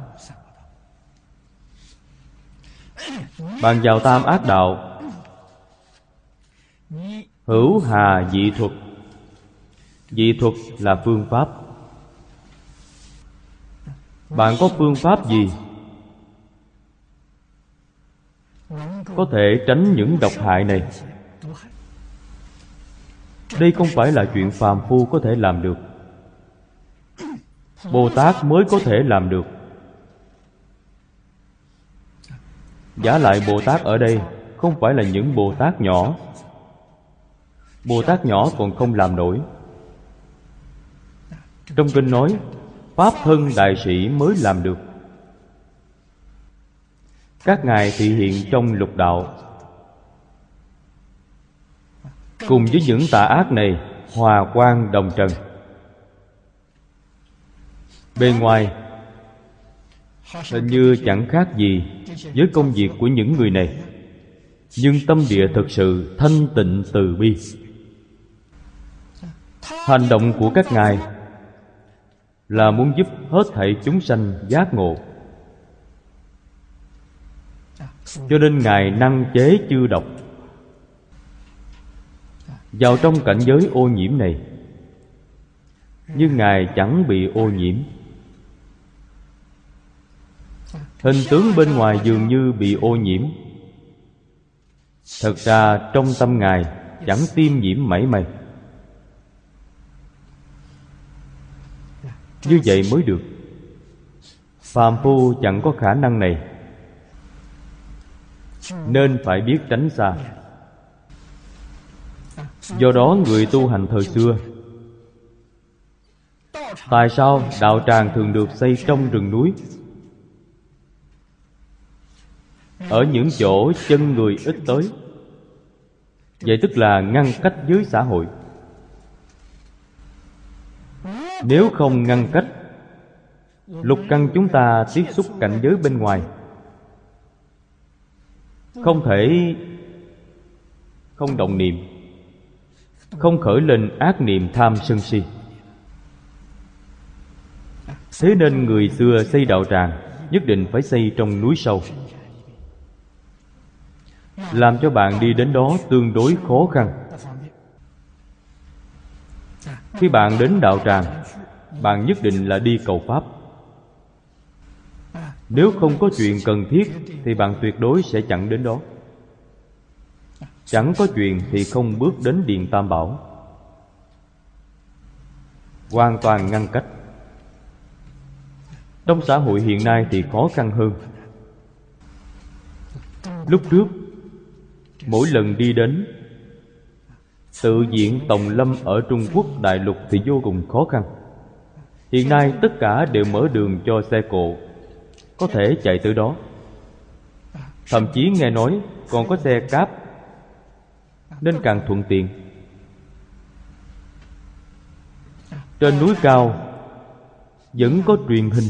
Bạn vào tam ác đạo, hữu hà dị thuật. Dị thuật là phương pháp. Bạn có phương pháp gì có thể tránh những độc hại này? Đây không phải là chuyện phàm phu có thể làm được. Bồ Tát mới có thể làm được. Vả lại Bồ Tát ở đây không phải là những Bồ Tát nhỏ. Bồ Tát nhỏ còn không làm nổi. Trong kinh nói Pháp thân đại sĩ mới làm được. Các ngài thị hiện trong lục đạo, cùng với những tà ác này hòa quang đồng trần. Bề ngoài hình như chẳng khác gì với công việc của những người này, nhưng tâm địa thực sự thanh tịnh từ bi. Hành động của các ngài là muốn giúp hết thảy chúng sanh giác ngộ. Cho nên ngài năng chế chư độc. Vào trong cảnh giới ô nhiễm này, nhưng ngài chẳng bị ô nhiễm. Hình tướng bên ngoài dường như bị ô nhiễm, Thật ra trong tâm Ngài chẳng tiêm nhiễm mảy may. Như vậy mới được. Phàm phu chẳng có khả năng này, nên phải biết tránh xa. Do đó người tu hành thời xưa, tại sao đạo tràng thường được xây trong rừng núi, ở những chỗ chân người ít tới? Vậy tức là ngăn cách với xã hội. Nếu không ngăn cách, lục căn chúng ta tiếp xúc cảnh giới bên ngoài, không thể không động niệm, không khởi lên ác niệm tham sân si. Thế nên người xưa xây đạo tràng nhất định phải xây trong núi sâu, làm cho bạn đi đến đó tương đối khó khăn. Khi bạn đến đạo tràng, bạn nhất định là đi cầu Pháp. Nếu không có chuyện cần thiết thì bạn tuyệt đối sẽ chẳng đến đó. Chẳng có chuyện thì không bước đến Điện Tam Bảo. Hoàn toàn ngăn cách. Trong xã hội hiện nay thì khó khăn hơn. Lúc trước, mỗi lần đi đến tự viện Tòng Lâm ở Trung Quốc đại lục thì vô cùng khó khăn. Hiện nay tất cả đều mở đường cho xe cộ, có thể chạy tới đó. Thậm chí nghe nói còn có xe cáp, nên càng thuận tiện. Trên núi cao vẫn có truyền hình,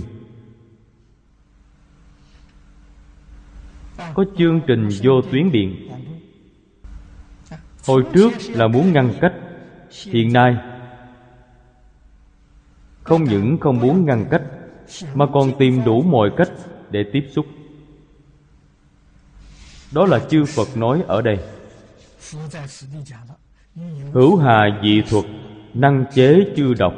có chương trình vô tuyến điện. Hồi trước là muốn ngăn cách, hiện nay không những không muốn ngăn cách, mà còn tìm đủ mọi cách để tiếp xúc. Đó là chư Phật nói ở đây: hữu hà dị thuật, năng chế chư độc.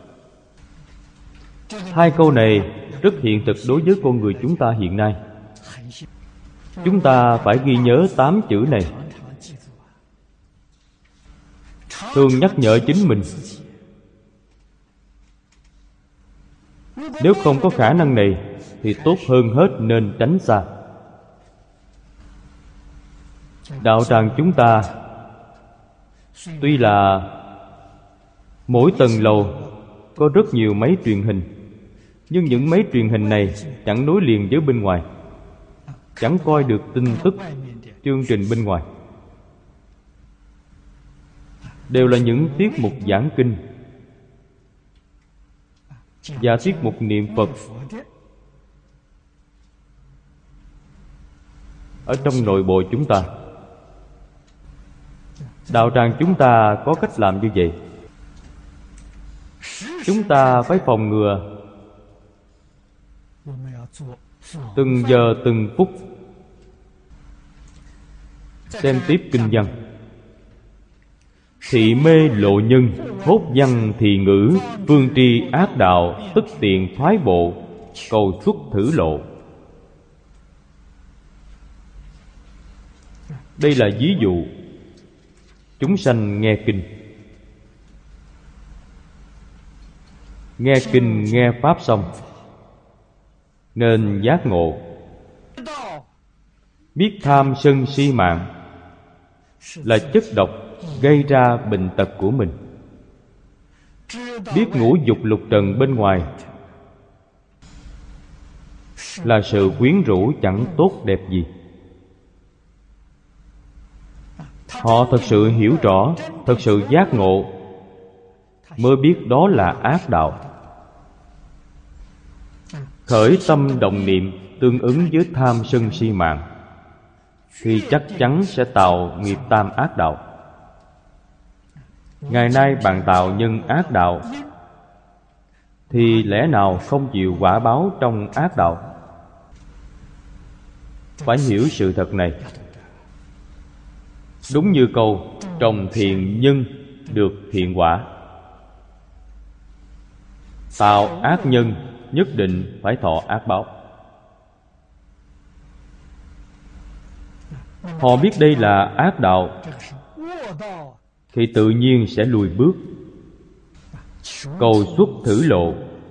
Hai câu này rất hiện thực đối với con người chúng ta hiện nay. Chúng ta phải ghi nhớ 8 chữ này, thường nhắc nhở chính mình. Nếu không có khả năng này thì tốt hơn hết nên tránh xa. Đạo tràng chúng ta tuy là mỗi tầng lầu có rất nhiều máy truyền hình, nhưng những máy truyền hình này chẳng nối liền với bên ngoài, chẳng coi được tin tức, chương trình bên ngoài. Đều là những tiết mục giảng kinh và tiết mục niệm Phật ở trong nội bộ chúng ta. Đạo tràng chúng ta có cách làm như vậy. Chúng ta phải phòng ngừa từng giờ từng phút xem tiếp kinh văn. Thị mê lộ nhân, hốt văn thị ngữ, phương tri ác đạo, tức tiện thoái bộ, cầu xuất thử lộ. Đây là ví dụ. Chúng sanh nghe kinh, nghe pháp xong nên giác ngộ, biết tham sân si mạng là chất độc gây ra bệnh tật của mình, biết ngũ dục lục trần bên ngoài là sự quyến rũ chẳng tốt đẹp gì. Họ thật sự hiểu rõ, thật sự giác ngộ, mới biết đó là ác đạo. Khởi tâm động niệm tương ứng với tham sân si mạng thì chắc chắn sẽ tạo nghiệp tam ác đạo. Ngày nay bạn tạo nhân ác đạo thì lẽ nào không chịu quả báo trong ác đạo? Phải hiểu sự thật này. Đúng như câu trồng thiện nhân được thiện quả. Tạo ác nhân nhất định phải thọ ác báo. Họ biết đây là ác đạo thì tự nhiên sẽ lùi bước, cầu xuất thử lộ,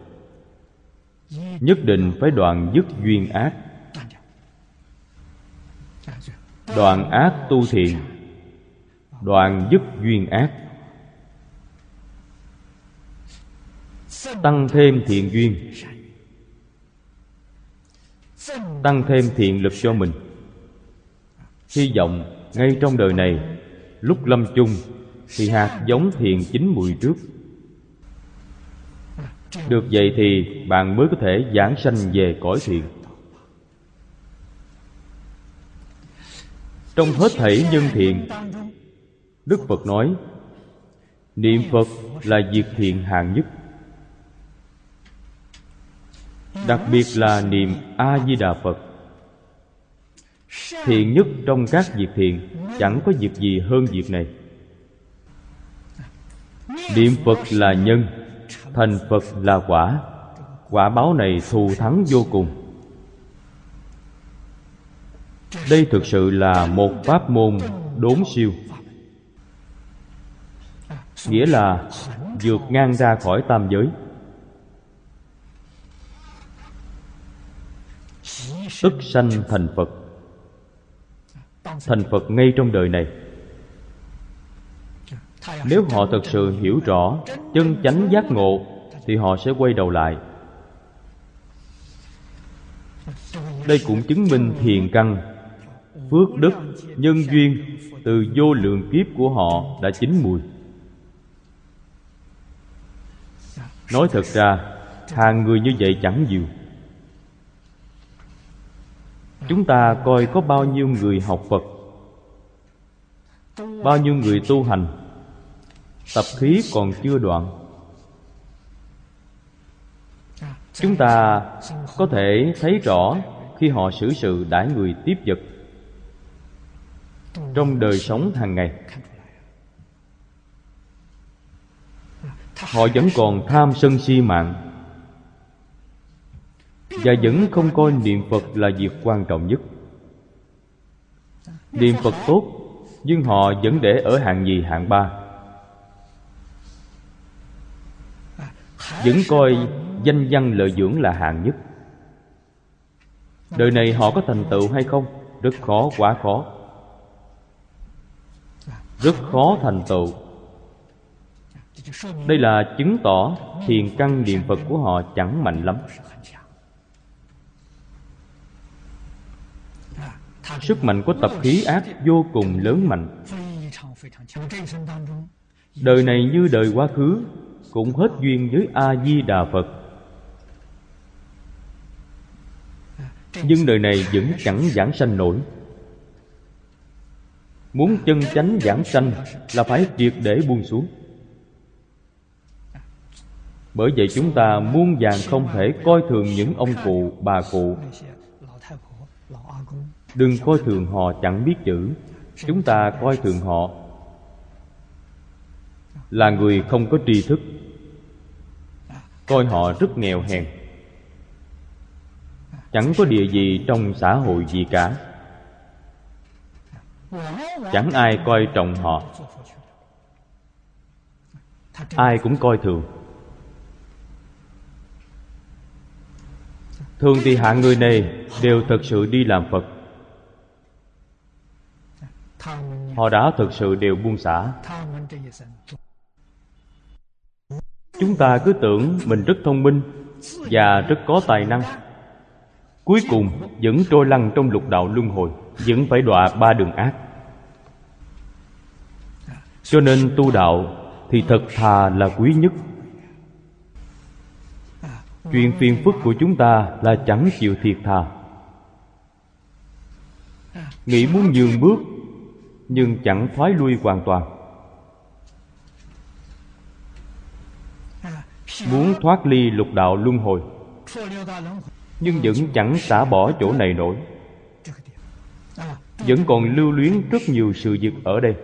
nhất định phải đoạn dứt duyên ác. Đoạn ác tu thiện, đoạn dứt duyên ác, tăng thêm thiện duyên, tăng thêm thiện lực cho mình. Hy vọng ngay trong đời này, lúc lâm chung thì hạt giống thiện chín mùi trước. Được vậy thì bạn mới có thể giảng sanh về cõi thiện. Trong hết thảy nhân thiện, Đức Phật nói niệm Phật là việc thiện hạng nhất. Đặc biệt là niệm A-di-đà Phật. Thiện nhất trong các việc thiện, chẳng có việc gì hơn việc này. Niệm Phật là nhân, thành Phật là quả. Quả báo này thù thắng vô cùng. Đây thực sự là một pháp môn đốn siêu, nghĩa là vượt ngang ra khỏi tam giới, tức sanh thành Phật. Thành Phật ngay trong đời này. Nếu họ thật sự hiểu rõ chân chánh giác ngộ thì họ sẽ quay đầu lại. Đây cũng chứng minh thiền căn, phước đức, nhân duyên từ vô lượng kiếp của họ đã chín mùi. Nói thật ra, hàng người như vậy chẳng nhiều. Chúng ta coi có bao nhiêu người học Phật, bao nhiêu người tu hành, tập khí còn chưa đoạn. Chúng ta có thể thấy rõ khi họ xử sự đãi người tiếp vật trong đời sống hàng ngày. Họ vẫn còn tham sân si mạng, và vẫn không coi niệm Phật là việc quan trọng nhất. Niệm Phật tốt, nhưng họ vẫn để ở hạng nhì hạng ba, vẫn coi danh văn lợi dưỡng là hạng nhất. Đời này họ có thành tựu hay không? Rất khó, quá khó. Rất khó thành tựu. Đây là chứng tỏ thiền căn niệm Phật của họ chẳng mạnh lắm. Sức mạnh của tập khí ác vô cùng lớn mạnh. Đời này như đời quá khứ cũng hết duyên với A-di-đà Phật, nhưng đời này vẫn chẳng giảng sanh nổi. Muốn chân chánh giảng sanh là phải triệt để buông xuống. Bởi vậy chúng ta muôn vàn không thể coi thường những ông cụ, bà cụ. Đừng coi thường họ chẳng biết chữ. Chúng ta coi thường họ là người không có tri thức, coi họ rất nghèo hèn, chẳng có địa vị trong xã hội gì cả. Chẳng ai coi trọng họ, ai cũng coi thường. Thường thì hạng người này đều thật sự đi làm Phật. Họ đã thực sự đều buông xả. Chúng ta cứ tưởng mình rất thông minh và rất có tài năng, cuối cùng vẫn trôi lăn trong lục đạo luân hồi, vẫn phải đọa ba đường ác. Cho nên tu đạo thì thật thà là quý nhất. Chuyện phiền phức của chúng ta là chẳng chịu thiệt thà, nghĩ muốn nhường bước nhưng chẳng thoái lui hoàn toàn. Muốn thoát ly lục đạo luân hồi nhưng vẫn chẳng xả bỏ chỗ này nổi, vẫn còn lưu luyến rất nhiều sự việc ở đây.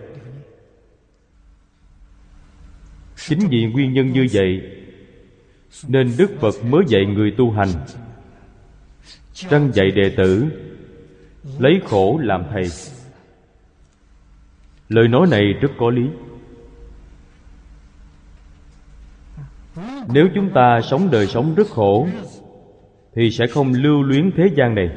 Chính vì nguyên nhân như vậy nên Đức Phật mới dạy người tu hành, răn dạy đệ tử lấy khổ làm thầy. Lời nói này rất có lý. Nếu chúng ta sống đời sống rất khổ thì sẽ không lưu luyến thế gian này.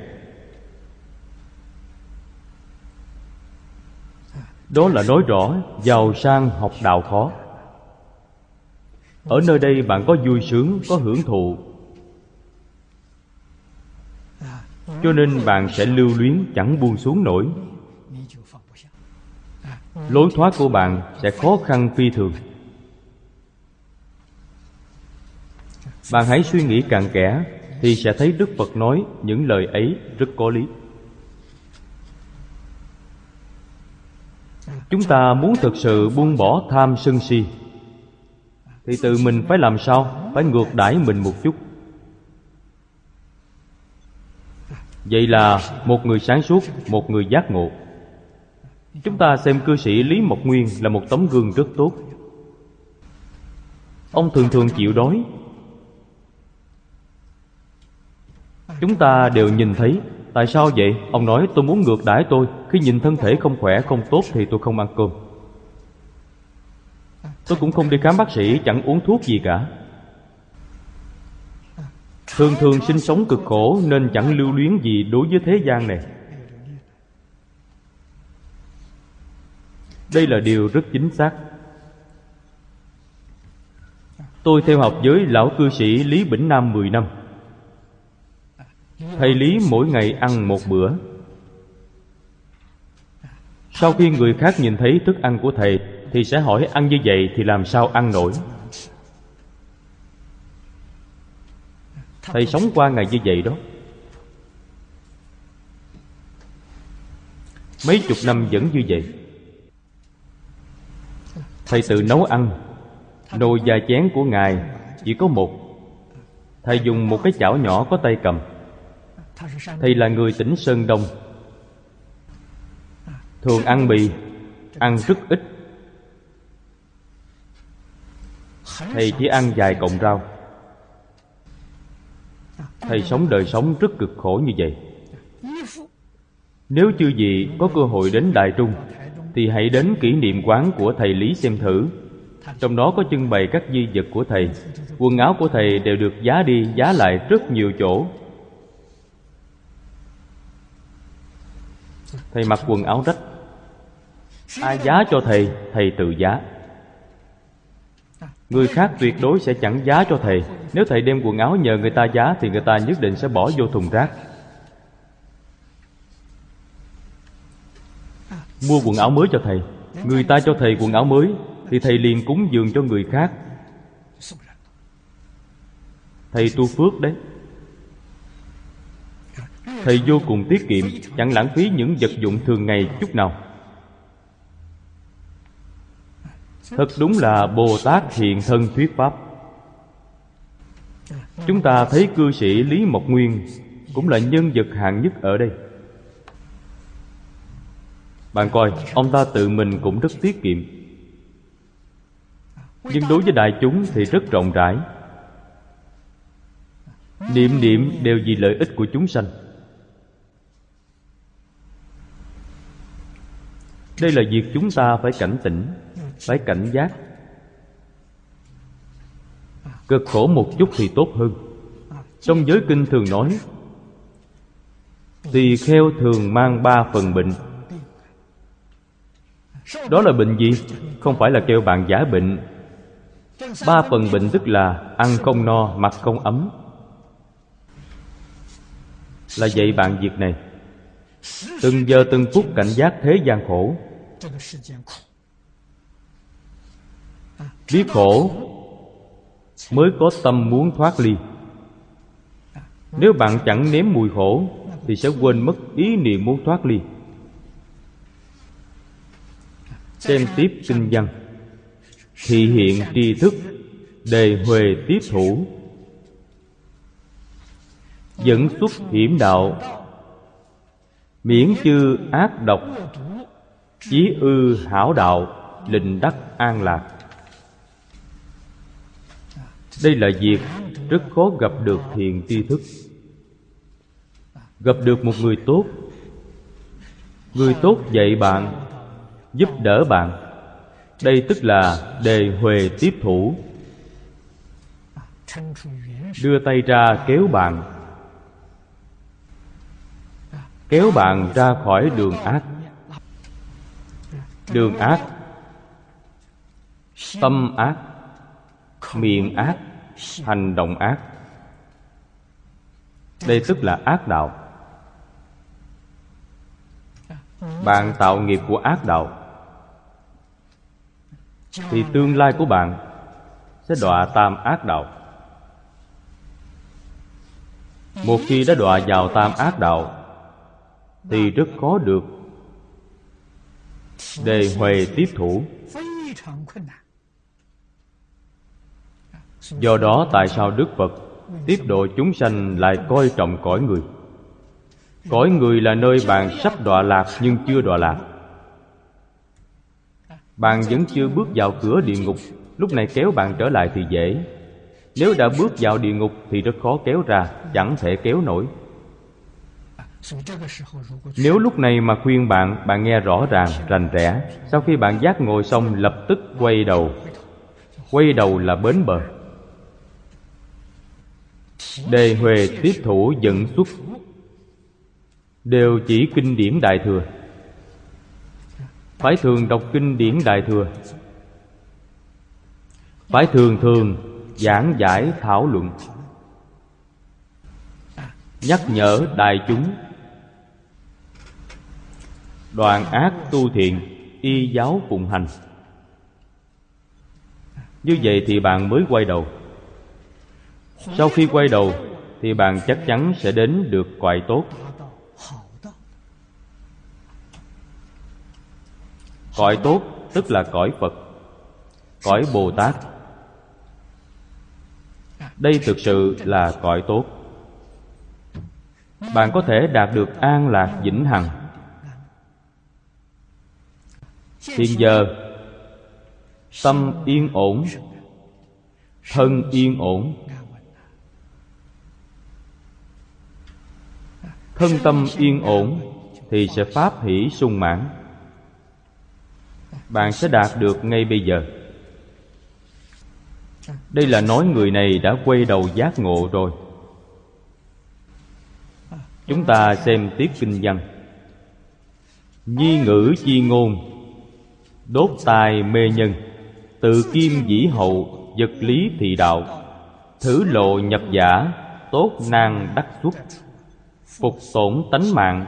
Đó là nói rõ giàu sang học đạo khó. Ở nơi đây bạn có vui sướng, có hưởng thụ, cho nên bạn sẽ lưu luyến chẳng buông xuống nổi. Lối thoát của bạn sẽ khó khăn phi thường. Bạn hãy suy nghĩ cặn kẽ thì sẽ thấy Đức Phật nói những lời ấy rất có lý. Chúng ta muốn thực sự buông bỏ tham sân si thì tự mình phải làm sao? Phải ngược đãi mình một chút. Vậy là một người sáng suốt, một người giác ngộ. Chúng ta xem cư sĩ Lý Mộc Nguyên là một tấm gương rất tốt. Ông thường thường chịu đói. Chúng ta đều nhìn thấy. Tại sao vậy? Ông nói tôi muốn ngược đãi tôi. Khi nhìn thân thể không khỏe, không tốt thì tôi không ăn cơm. Tôi cũng không đi khám bác sĩ, chẳng uống thuốc gì cả. Thường thường sinh sống cực khổ nên chẳng lưu luyến gì đối với thế gian này. Đây là điều rất chính xác. Tôi theo học với lão cư sĩ Lý Bỉnh Nam 10 năm. Thầy Lý mỗi ngày ăn một bữa. Sau khi người khác nhìn thấy thức ăn của thầy thì sẽ hỏi ăn như vậy thì làm sao ăn nổi. Thầy sống qua ngày như vậy đó. Mấy chục năm vẫn như vậy. Thầy tự nấu ăn. Nồi và chén của Ngài chỉ có một. Thầy dùng một cái chảo nhỏ có tay cầm. Thầy là người tỉnh Sơn Đông. Thường ăn mì, ăn rất ít. Thầy chỉ ăn vài cọng rau. Thầy sống đời sống rất cực khổ như vậy. Nếu chư vị có cơ hội đến Đài Trung thì hãy đến kỷ niệm quán của thầy Lý xem thử. Trong đó có trưng bày các di vật của thầy. Quần áo của thầy đều được giá đi giá lại rất nhiều chỗ. Thầy mặc quần áo rách. Ai giá cho thầy, thầy tự giá. Người khác tuyệt đối sẽ chẳng giá cho thầy. Nếu thầy đem quần áo nhờ người ta giá thì người ta nhất định sẽ bỏ vô thùng rác. Mua quần áo mới cho thầy. Người ta cho thầy quần áo mới thì thầy liền cúng dường cho người khác. Thầy tu phước đấy. Thầy vô cùng tiết kiệm, chẳng lãng phí những vật dụng thường ngày chút nào. Thật đúng là Bồ Tát hiện thân thuyết pháp. Chúng ta thấy cư sĩ Lý Mộc Nguyên cũng là nhân vật hạng nhất ở đây. Bạn coi, ông ta tự mình cũng rất tiết kiệm, nhưng đối với đại chúng thì rất rộng rãi. Niệm niệm đều vì lợi ích của chúng sanh. Đây là việc chúng ta phải cảnh tỉnh, phải cảnh giác. Cực khổ một chút thì tốt hơn. Trong giới kinh thường nói tỳ kheo thường mang 3 phần bệnh. Đó là bệnh gì? Không phải là kêu bạn giả bệnh. 3 phần bệnh tức là ăn không no, mặc không ấm. Là vậy bạn việc này. Từng giờ từng phút cảnh giác thế gian khổ. Biết khổ mới có tâm muốn thoát ly. Nếu bạn chẳng nếm mùi khổ thì sẽ quên mất ý niệm muốn thoát ly. Xem tiếp kinh văn. Thị hiện tri thức, đề huề tiếp thủ, dẫn xuất hiểm đạo, miễn chư ác độc, chí ư hảo đạo, lình đắc an lạc. Đây là việc rất khó gặp được thiện tri thức. Gặp được một người tốt. Người tốt dạy bạn, giúp đỡ bạn. Đây tức là đề huề tiếp thủ, đưa tay ra kéo bạn, kéo bạn ra khỏi đường ác. Đường ác, tâm ác, miệng ác, hành động ác. Đây tức là ác đạo. Bạn tạo nghiệp của ác đạo thì tương lai của bạn sẽ đọa tam ác đạo. Một khi đã đọa vào tam ác đạo thì rất khó được đề huề tiếp thủ. Do đó tại sao Đức Phật tiếp độ chúng sanh lại coi trọng cõi người? Cõi người là nơi bạn sắp đọa lạc nhưng chưa đọa lạc. Bạn vẫn chưa bước vào cửa địa ngục, lúc này kéo bạn trở lại thì dễ. Nếu đã bước vào địa ngục thì rất khó kéo ra, chẳng thể kéo nổi. Nếu lúc này mà khuyên bạn, bạn nghe rõ ràng, rành rẽ. Sau khi bạn giác ngộ xong lập tức quay đầu. Quay đầu là bến bờ. Đề huề tiếp thủ dẫn xuất đều chỉ kinh điển Đại Thừa. Phải thường đọc kinh điển Đại Thừa, phải thường thường giảng giải thảo luận, nhắc nhở đại chúng đoạn ác tu thiện, y giáo phụng hành. Như vậy thì bạn mới quay đầu. Sau khi quay đầu thì bạn chắc chắn sẽ đến được cõi tốt. Cõi tốt tức là cõi Phật, cõi Bồ Tát. Đây thực sự là cõi tốt. Bạn có thể đạt được an lạc vĩnh hằng. Hiện giờ tâm yên ổn, thân yên ổn. Thân tâm yên ổn thì sẽ pháp hỷ sung mãn. Bạn sẽ đạt được ngay bây giờ. Đây là nói người này đã quay đầu giác ngộ rồi. Chúng ta xem tiếp kinh văn. Nhi ngữ chi ngôn, đốt tài mê nhân, tự kim dĩ hậu, vật lý thị đạo, thử lộ nhập giả, tốt nan đắc xuất, phục tổn tánh mạng,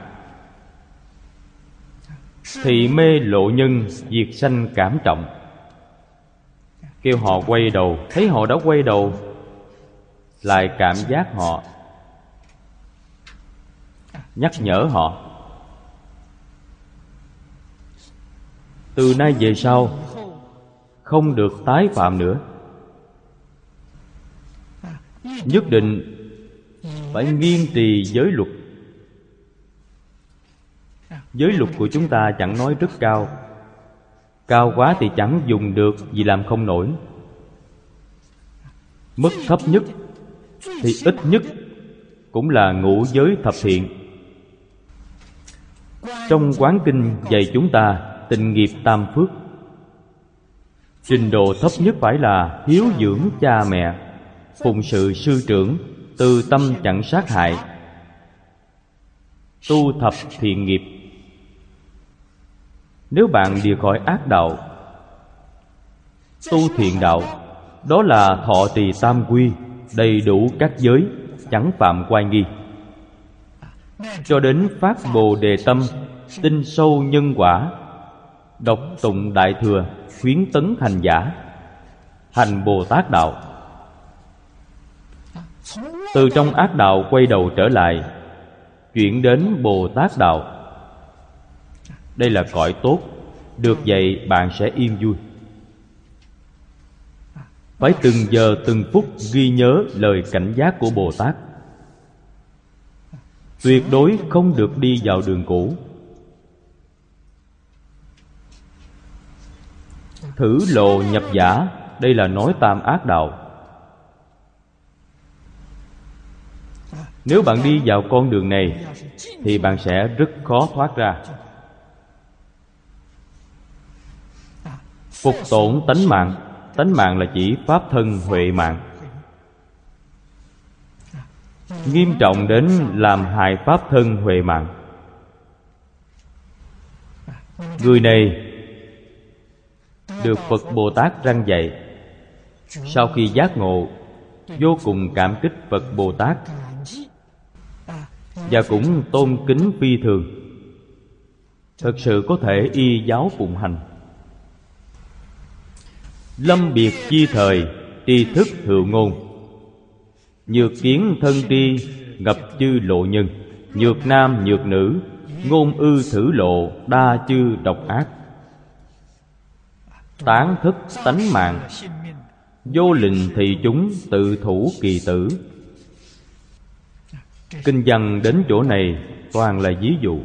thị mê lộ nhân, diệt sanh cảm trọng. Kêu họ quay đầu, thấy họ đã quay đầu, lại cảm giác họ, nhắc nhở họ. Từ nay về sau không được tái phạm nữa. Nhất định phải nghiêm trì giới luật. Giới luật của chúng ta chẳng nói rất cao, cao quá thì chẳng dùng được vì làm không nổi. Mức thấp nhất thì ít nhất cũng là ngũ giới thập thiện. Trong Quán Kinh dạy chúng ta tịnh nghiệp tam phước. Trình độ thấp nhất phải là hiếu dưỡng cha mẹ, phụng sự sư trưởng, từ tâm chẳng sát hại, tu thập thiện nghiệp. Nếu bạn lìa khỏi ác đạo, tu thiện đạo, đó là thọ trì tam quy, đầy đủ các giới, chẳng phạm oai nghi, cho đến phát Bồ Đề tâm, tin sâu nhân quả, đọc tụng Đại Thừa, khuyến tấn hành giả, hành Bồ Tát đạo. Từ trong ác đạo quay đầu trở lại, chuyển đến Bồ Tát đạo. Đây là cõi tốt. Được vậy bạn sẽ yên vui. Phải từng giờ từng phút ghi nhớ lời cảnh giác của Bồ Tát. Tuyệt đối không được đi vào đường cũ. Thử lộ nhập giả, đây là nói tam ác đạo. Nếu bạn đi vào con đường này thì bạn sẽ rất khó thoát ra. Phục tổn tánh mạng. Tánh mạng là chỉ pháp thân huệ mạng. Nghiêm trọng đến làm hại pháp thân huệ mạng. Người này được Phật Bồ Tát răn dạy. Sau khi giác ngộ, vô cùng cảm kích Phật Bồ Tát và cũng tôn kính phi thường, thật sự có thể y giáo phụng hành. Lâm biệt chi thời, tri thức hữu ngôn. Nhược kiến thân tri, ngập chư lộ nhân. Nhược nam nhược nữ, ngôn ư thử lộ, đa chư độc ác. Tán thức tánh mạng, vô lình thị chúng, tự thủ kỳ tử. Kinh văn đến chỗ này toàn là ví dụ.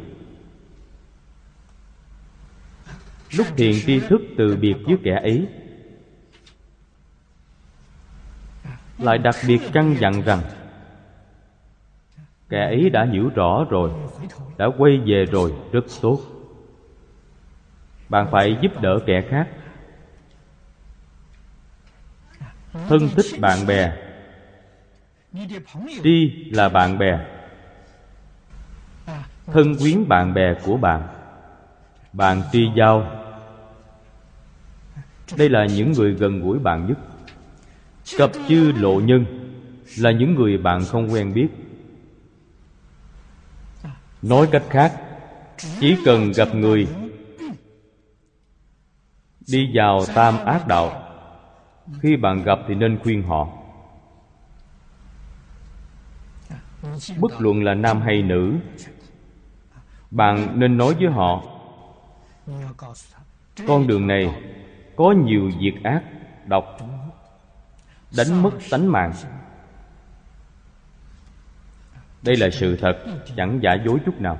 Lúc thiền tri thức từ biệt với kẻ ấy, lại đặc biệt căn dặn rằng kẻ ấy đã hiểu rõ rồi, đã quay về rồi, rất tốt. Bạn phải giúp đỡ kẻ khác. Thân thích bạn bè. Tri là bạn bè, thân quyến bạn bè của bạn. Bạn tri giao, đây là những người gần gũi bạn nhất. Cập chư lộ nhân là những người bạn không quen biết. Nói cách khác, chỉ cần gặp người đi vào tam ác đạo, khi bạn gặp thì nên khuyên họ. Bất luận là nam hay nữ, bạn nên nói với họ, con đường này có nhiều việc ác, độc, đánh mất tánh mạng. Đây là sự thật, chẳng giả dối chút nào.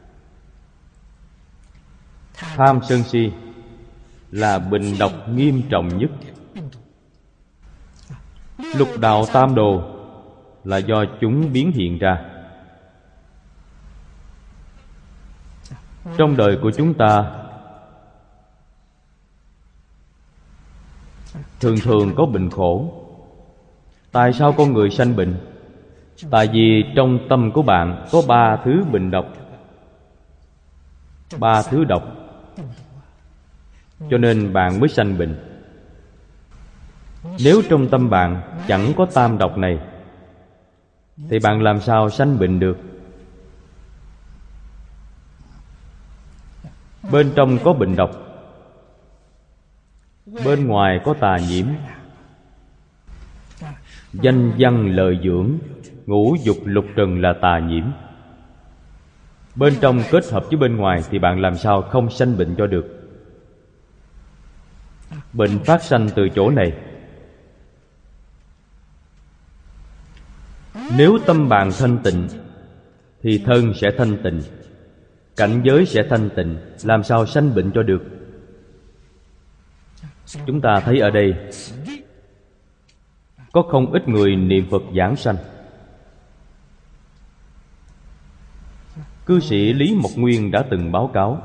Tham sân si là bệnh độc nghiêm trọng nhất. Lục đạo tam đồ là do chúng biến hiện ra. Trong đời của chúng ta thường thường có bệnh khổ. Tại sao con người sanh bệnh? Tại vì trong tâm của bạn có 3 thứ bệnh độc. 3 thứ độc, cho nên bạn mới sanh bệnh. Nếu trong tâm bạn chẳng có tam độc này, thì bạn làm sao sanh bệnh được? Bên trong có bệnh độc, bên ngoài có tà nhiễm. Danh văn lợi dưỡng, ngũ dục lục trần là tà nhiễm. Bên trong kết hợp với bên ngoài thì bạn làm sao không sanh bệnh cho được? Bệnh phát sanh từ chỗ này. Nếu tâm bạn thanh tịnh thì thân sẽ thanh tịnh, cảnh giới sẽ thanh tịnh, làm sao sanh bệnh cho được? Chúng ta thấy ở đây có không ít người niệm Phật giảng sanh. Cư sĩ Lý Mộc Nguyên đã từng báo cáo,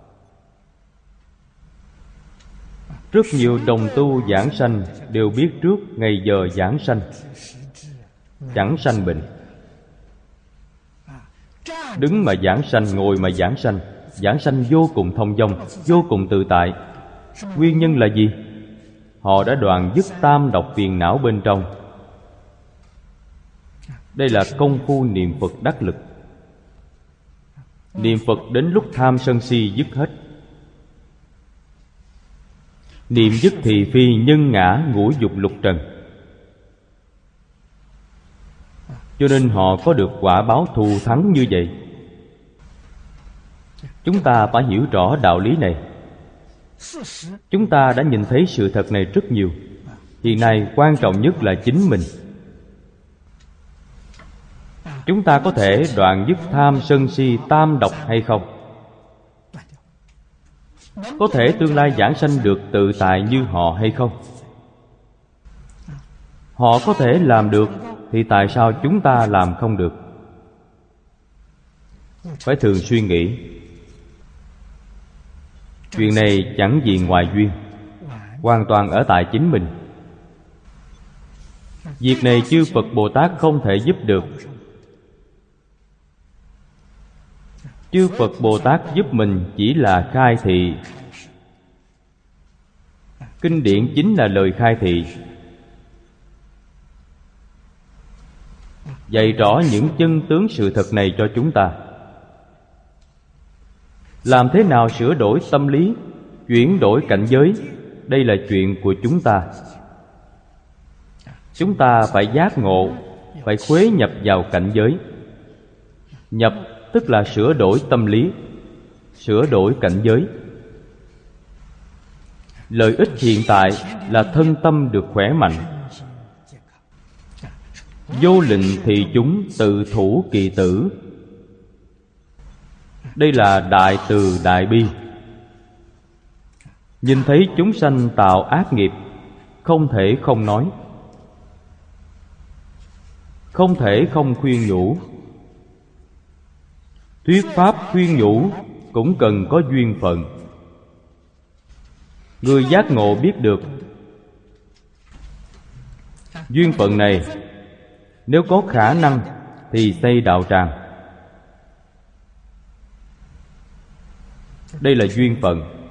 rất nhiều đồng tu giảng sanh đều biết trước ngày giờ giảng sanh, chẳng sanh bệnh. Đứng mà giảng sanh, ngồi mà giảng sanh vô cùng thông dong, vô cùng tự tại. Nguyên nhân là gì? Họ đã đoạn dứt tam độc phiền não bên trong. Đây là công phu niệm Phật đắc lực. Niệm Phật đến lúc tham sân si dứt hết. Niệm dứt thì phi nhân ngã ngũ dục lục trần. Cho nên họ có được quả báo thù thắng như vậy. Chúng ta phải hiểu rõ đạo lý này. Chúng ta đã nhìn thấy sự thật này rất nhiều. Hiện nay quan trọng nhất là chính mình. Chúng ta có thể đoạn dứt tham sân si tam độc hay không? Có thể tương lai giảng sanh được tự tại như họ hay không? Họ có thể làm được, thì tại sao chúng ta làm không được? Phải thường suy nghĩ. Chuyện này chẳng gì ngoài duyên. hoàn toàn ở tại chính mình. Việc này chư Phật Bồ Tát không thể giúp được. Chư Phật Bồ Tát giúp mình chỉ là khai thị. Kinh điển chính là lời khai thị, dạy rõ những chân tướng sự thật này cho chúng ta. Làm thế nào sửa đổi tâm lý, chuyển đổi cảnh giới, đây là chuyện của chúng ta. Chúng ta phải giác ngộ, phải khuế nhập vào cảnh giới. Nhập tức là sửa đổi tâm lý, sửa đổi cảnh giới. Lợi ích hiện tại là thân tâm được khỏe mạnh. Vô lịnh thị chúng tự thủ kỳ tử. Đây là đại từ đại bi. Nhìn thấy chúng sanh tạo ác nghiệp, không thể không nói, không thể không khuyên nhủ. Thuyết pháp khuyên nhủ cũng cần có duyên phận. Người giác ngộ biết được duyên phận này, nếu có khả năng thì xây đạo tràng. Đây là duyên phận.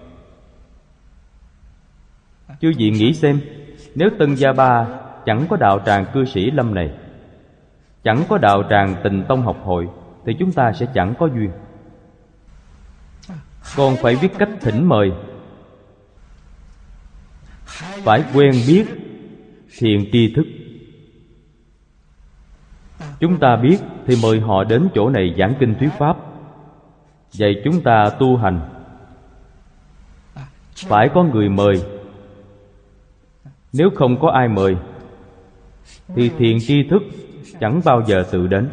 Chư vị nghĩ xem, nếu Tân Gia Ba chẳng có đạo tràng cư sĩ Lâm này, chẳng có đạo tràng Tình Tông học hội, thì chúng ta sẽ chẳng có duyên. Còn phải biết cách thỉnh mời, phải quen biết thiện tri thức. Chúng ta biết thì mời họ đến chỗ này giảng kinh thuyết pháp, dạy chúng ta tu hành. Phải có người mời. Nếu không có ai mời thì thiện tri thức chẳng bao giờ tự đến.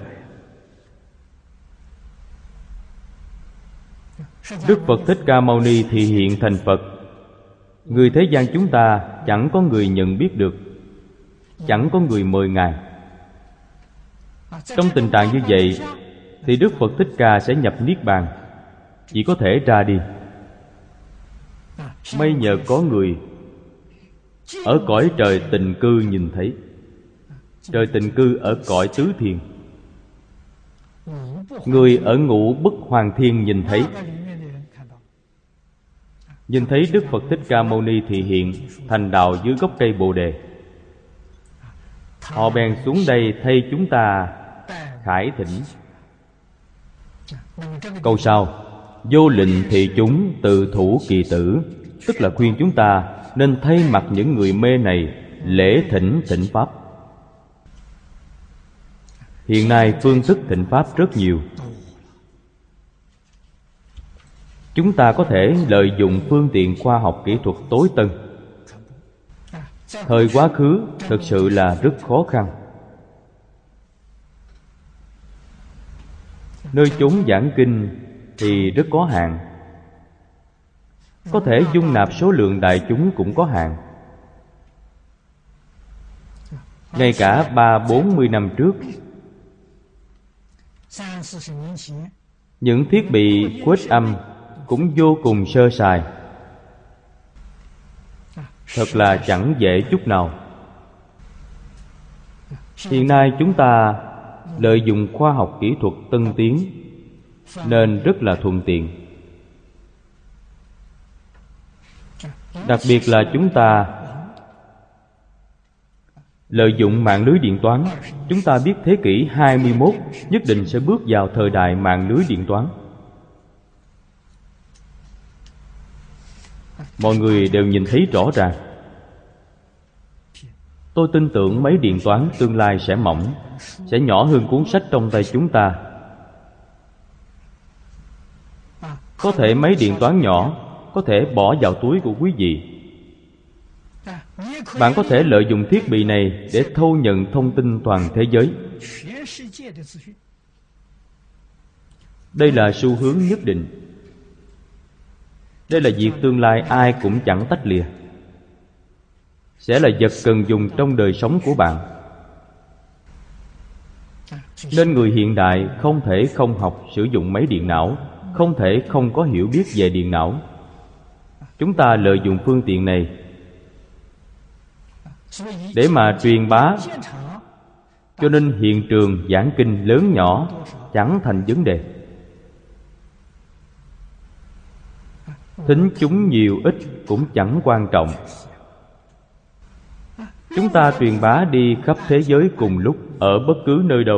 Đức Phật Thích Ca Mâu Ni thì hiện thành Phật, người thế gian chúng ta chẳng có người nhận biết được, chẳng có người mời Ngài. Trong tình trạng như vậy thì Đức Phật Thích Ca sẽ nhập Niết Bàn, chỉ có thể ra đi. May nhờ có người ở cõi trời tình cư nhìn thấy. Trời tình cư ở cõi tứ thiên, người ở ngũ bất hoàng thiên nhìn thấy. Nhìn thấy Đức Phật Thích Ca Mâu Ni thị hiện thành đạo dưới gốc cây Bồ Đề. Họ bèn xuống đây thay chúng ta khải thỉnh. Câu sau: vô lịnh thị chúng tự thủ kỳ tử, tức là khuyên chúng ta nên thay mặt những người mê này lễ thỉnh thỉnh pháp. Hiện nay phương thức thỉnh pháp rất nhiều. Chúng ta có thể lợi dụng phương tiện khoa học kỹ thuật tối tân. Thời quá khứ thực sự là rất khó khăn. Nơi chốn giảng kinh thì rất có hạn, có thể dung nạp số lượng đại chúng cũng có hạn. Ngay cả 30-40 năm trước, những thiết bị khuếch âm cũng vô cùng sơ sài, thật là chẳng dễ chút nào. Hiện nay chúng ta lợi dụng khoa học kỹ thuật tân tiến nên rất là thuận tiện. Đặc biệt là chúng ta lợi dụng mạng lưới điện toán. Chúng ta biết thế kỷ 21 nhất định sẽ bước vào thời đại mạng lưới điện toán. Mọi người đều nhìn thấy rõ ràng. Tôi tin tưởng máy điện toán tương lai sẽ mỏng, sẽ nhỏ hơn cuốn sách trong tay chúng ta. Có thể máy điện toán nhỏ có thể bỏ vào túi của quý vị. Bạn có thể lợi dụng thiết bị này để thâu nhận thông tin toàn thế giới. Đây là xu hướng nhất định. Đây là việc tương lai ai cũng chẳng tách lìa, sẽ là vật cần dùng trong đời sống của bạn. Nên người hiện đại không thể không học sử dụng máy điện não, không thể không có hiểu biết về điện não. Chúng ta lợi dụng phương tiện này để mà truyền bá. Cho nên hiện trường giảng kinh lớn nhỏ chẳng thành vấn đề. Thính chúng nhiều ít cũng chẳng quan trọng. Chúng ta truyền bá đi khắp thế giới cùng lúc, ở bất cứ nơi đâu.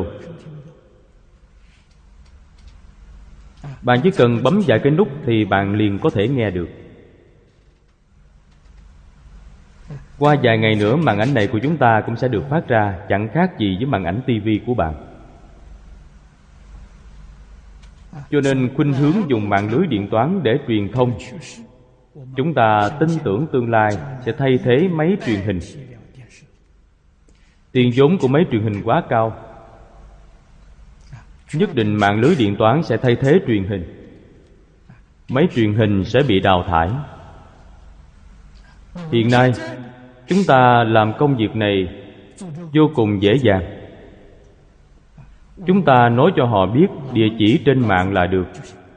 Bạn chỉ cần bấm vài cái nút thì bạn liền có thể nghe được. Qua vài ngày nữa, màn ảnh này của chúng ta cũng sẽ được phát ra, chẳng khác gì với màn ảnh tivi của bạn. Cho nên khuynh hướng dùng mạng lưới điện toán để truyền thông. Chúng ta tin tưởng tương lai sẽ thay thế máy truyền hình. Tiền vốn của máy truyền hình quá cao, nhất định mạng lưới điện toán sẽ thay thế truyền hình. Máy truyền hình sẽ bị đào thải. Hiện nay chúng ta làm công việc này vô cùng dễ dàng. Chúng ta nói cho họ biết địa chỉ trên mạng là được,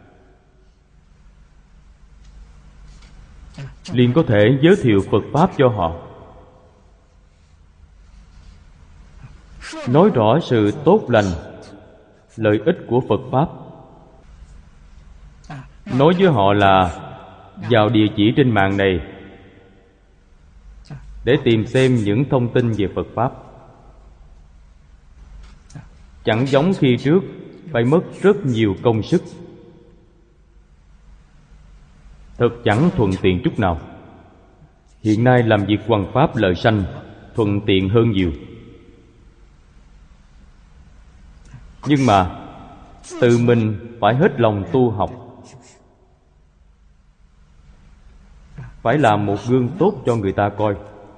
liền có thể giới thiệu Phật Pháp cho họ, nói rõ sự tốt lành, lợi ích của Phật Pháp. Nói với họ là vào địa chỉ trên mạng này để tìm xem những thông tin về Phật Pháp. Chẳng giống khi trước phải mất rất nhiều công sức, thật chẳng thuận tiện chút nào. Hiện nay làm việc hoằng pháp lợi sanh thuận tiện hơn nhiều. Nhưng mà tự mình phải hết lòng tu học, phải làm một gương tốt cho người ta coi.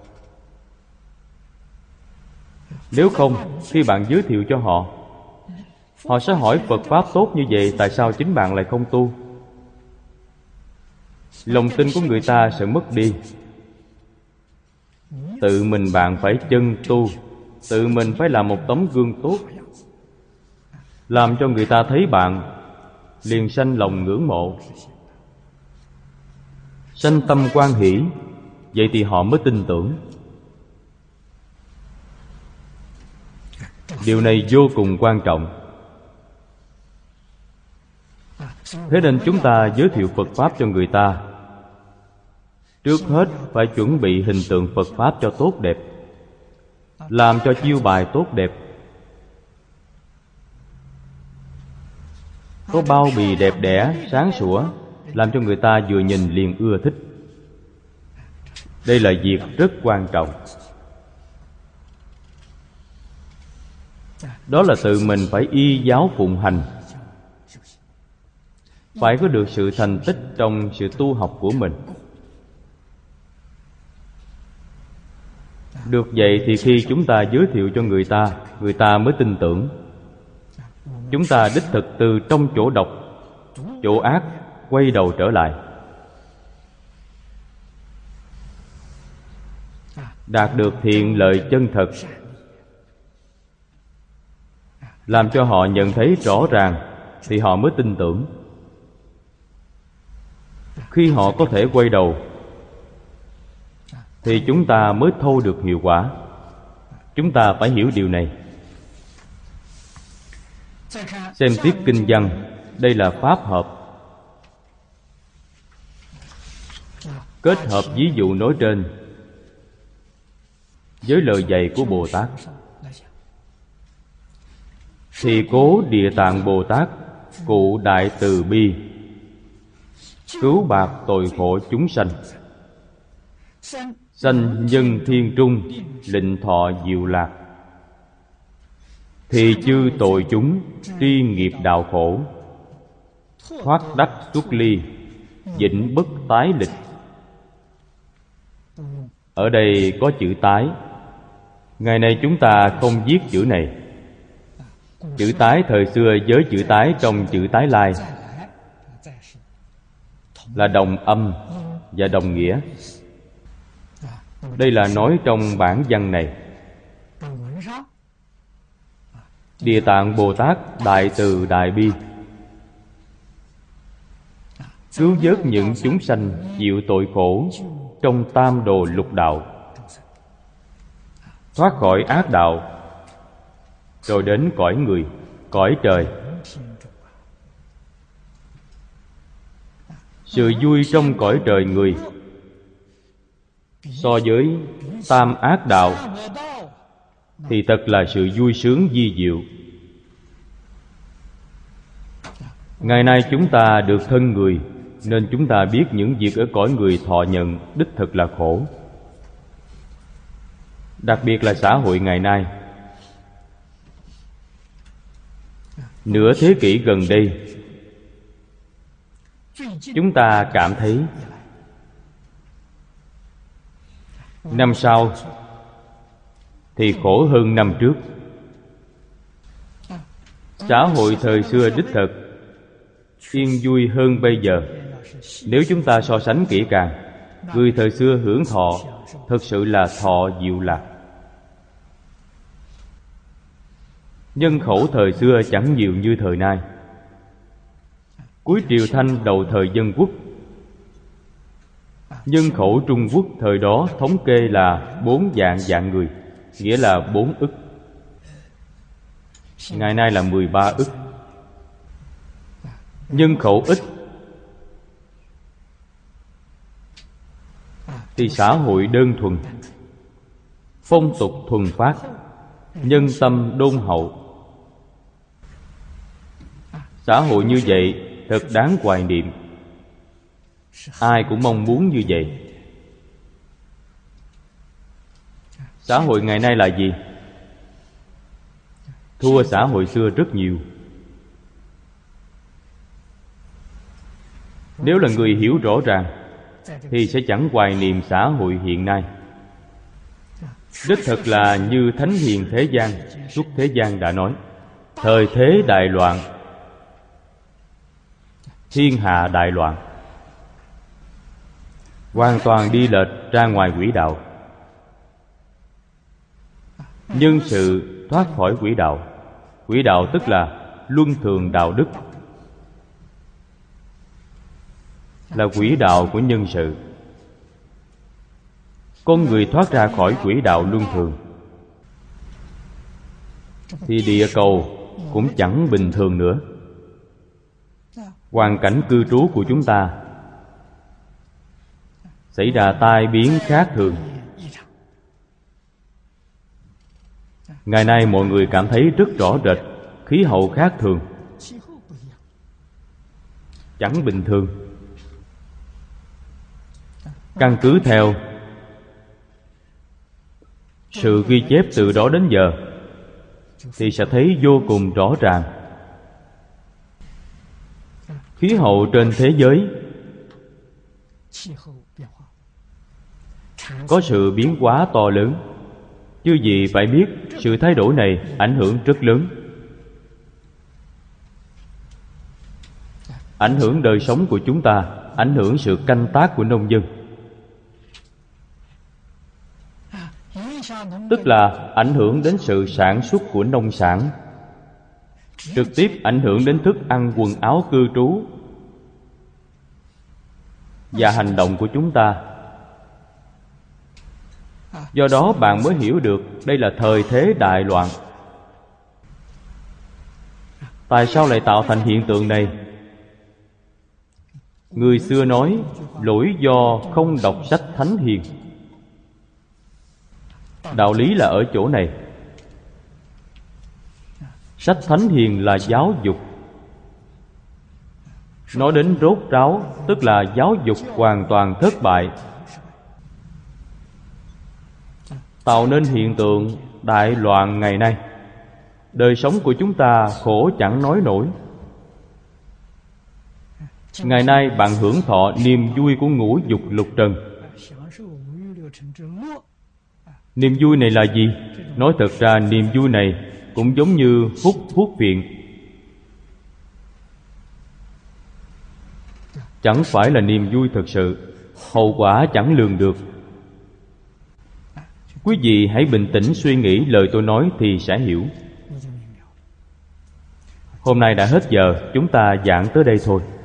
Nếu không, khi bạn giới thiệu cho họ, họ sẽ hỏi Phật Pháp tốt như vậy, tại sao chính bạn lại không tu? Lòng tin của người ta sẽ mất đi. Tự mình bạn phải chân tu, tự mình phải làm một tấm gương tốt, làm cho người ta thấy bạn liền sanh lòng ngưỡng mộ, sanh tâm hoan hỷ. Vậy thì họ mới tin tưởng. Điều này vô cùng quan trọng. Thế nên chúng ta giới thiệu Phật Pháp cho người ta, trước hết phải chuẩn bị hình tượng Phật Pháp cho tốt đẹp, làm cho chiêu bài tốt đẹp, có bao bì đẹp đẽ, sáng sủa, làm cho người ta vừa nhìn liền ưa thích. Đây là việc rất quan trọng. Đó là tự mình phải y giáo phụng hành, phải có được sự thành tích trong sự tu học của mình. Được vậy thì khi chúng ta giới thiệu cho người ta mới tin tưởng. Chúng ta đích thực từ trong chỗ độc, chỗ ác quay đầu trở lại, đạt được thiện lợi chân thật, làm cho họ nhận thấy rõ ràng thì họ mới tin tưởng. Khi họ có thể quay đầu thì chúng ta mới thâu được hiệu quả. Chúng ta phải hiểu điều này. Xem tiếp kinh văn, đây là pháp hợp. Kết hợp ví dụ nói trên với lời dạy của Bồ Tát. Thì cố Địa Tạng Bồ Tát cụ đại từ bi, cứu bạc tội khổ chúng sanh, sanh nhân thiên trung, lịnh thọ diệu lạc. Thì chư tội chúng tri nghiệp đạo khổ, thoát đắc xuất ly, vĩnh bất tái lịch. Ở đây có chữ tái. Ngày nay chúng ta không viết chữ này. Chữ tái thời xưa với chữ tái trong chữ tái lai là đồng âm và đồng nghĩa. Đây là nói trong bản văn này. Địa Tạng Bồ Tát đại từ đại bi, cứu vớt những chúng sanh chịu tội khổ trong tam đồ lục đạo. thoát khỏi ác đạo, rồi đến cõi người, cõi trời. Sự vui trong cõi trời người so với tam ác đạo thì thật là sự vui sướng vi diệu. Ngày nay chúng ta được thân người, nên chúng ta biết những việc ở cõi người thọ nhận đích thực là khổ. Đặc biệt là xã hội ngày nay. Nửa thế kỷ gần đây, chúng ta cảm thấy năm sau thì khổ hơn năm trước. Xã hội thời xưa đích thực yên vui hơn bây giờ. Nếu chúng ta so sánh kỹ càng, người thời xưa hưởng thọ thực sự là thọ diệu lạc. Nhân khẩu thời xưa chẳng nhiều như thời nay. Cuối triều Thanh đầu thời Dân Quốc, nhân khẩu Trung Quốc thời đó thống kê là 4 vạn người, nghĩa là 4 ức. Ngày nay là 13 ức. Nhân khẩu ít thì xã hội đơn thuần, phong tục thuần phát, nhân tâm đôn hậu. Xã hội như vậy thật đáng hoài niệm. Ai cũng mong muốn như vậy. Xã hội ngày nay là gì? Thua xã hội xưa rất nhiều. Nếu là người hiểu rõ ràng thì sẽ chẳng hoài niệm xã hội hiện nay. Đích thực là như Thánh Hiền thế gian, suốt thế gian đã nói: thời thế đại loạn, thiên hạ đại loạn. Hoàn toàn đi lệch ra ngoài quỹ đạo. Nhân sự thoát khỏi quỹ đạo. Quỹ đạo tức là luân thường đạo đức, là quỹ đạo của nhân sự. Con người thoát ra khỏi quỹ đạo luân thường thì địa cầu cũng chẳng bình thường nữa. Hoàn cảnh cư trú của chúng ta xảy ra tai biến khác thường. Ngày nay mọi người cảm thấy rất rõ rệt khí hậu khác thường, chẳng bình thường. Căn cứ theo sự ghi chép từ đó đến giờ thì sẽ thấy vô cùng rõ ràng. Khí hậu trên thế giới có sự biến hóa to lớn. Chư vị phải biết sự thay đổi này ảnh hưởng rất lớn, ảnh hưởng đời sống của chúng ta, ảnh hưởng sự canh tác của nông dân, tức là ảnh hưởng đến sự sản xuất của nông sản, trực tiếp ảnh hưởng đến thức ăn, quần áo, cư trú và hành động của chúng ta. Do đó bạn mới hiểu được đây là thời thế đại loạn. Tại sao lại tạo thành hiện tượng này? Người xưa nói lỗi do không đọc sách Thánh Hiền. Đạo lý là ở chỗ này. Sách Thánh Hiền là giáo dục. Nói đến rốt ráo, tức là giáo dục hoàn toàn thất bại, tạo nên hiện tượng đại loạn ngày nay. Đời sống của chúng ta khổ chẳng nói nổi. Ngày nay bạn hưởng thọ niềm vui của ngũ dục lục trần. Niềm vui này là gì? Nói thật ra niềm vui này cũng giống như hút thuốc phiện, chẳng phải là niềm vui thật sự. Hậu quả chẳng lường được. Quý vị hãy bình tĩnh suy nghĩ lời tôi nói thì sẽ hiểu. Hôm nay đã hết giờ, chúng ta giảng tới đây thôi.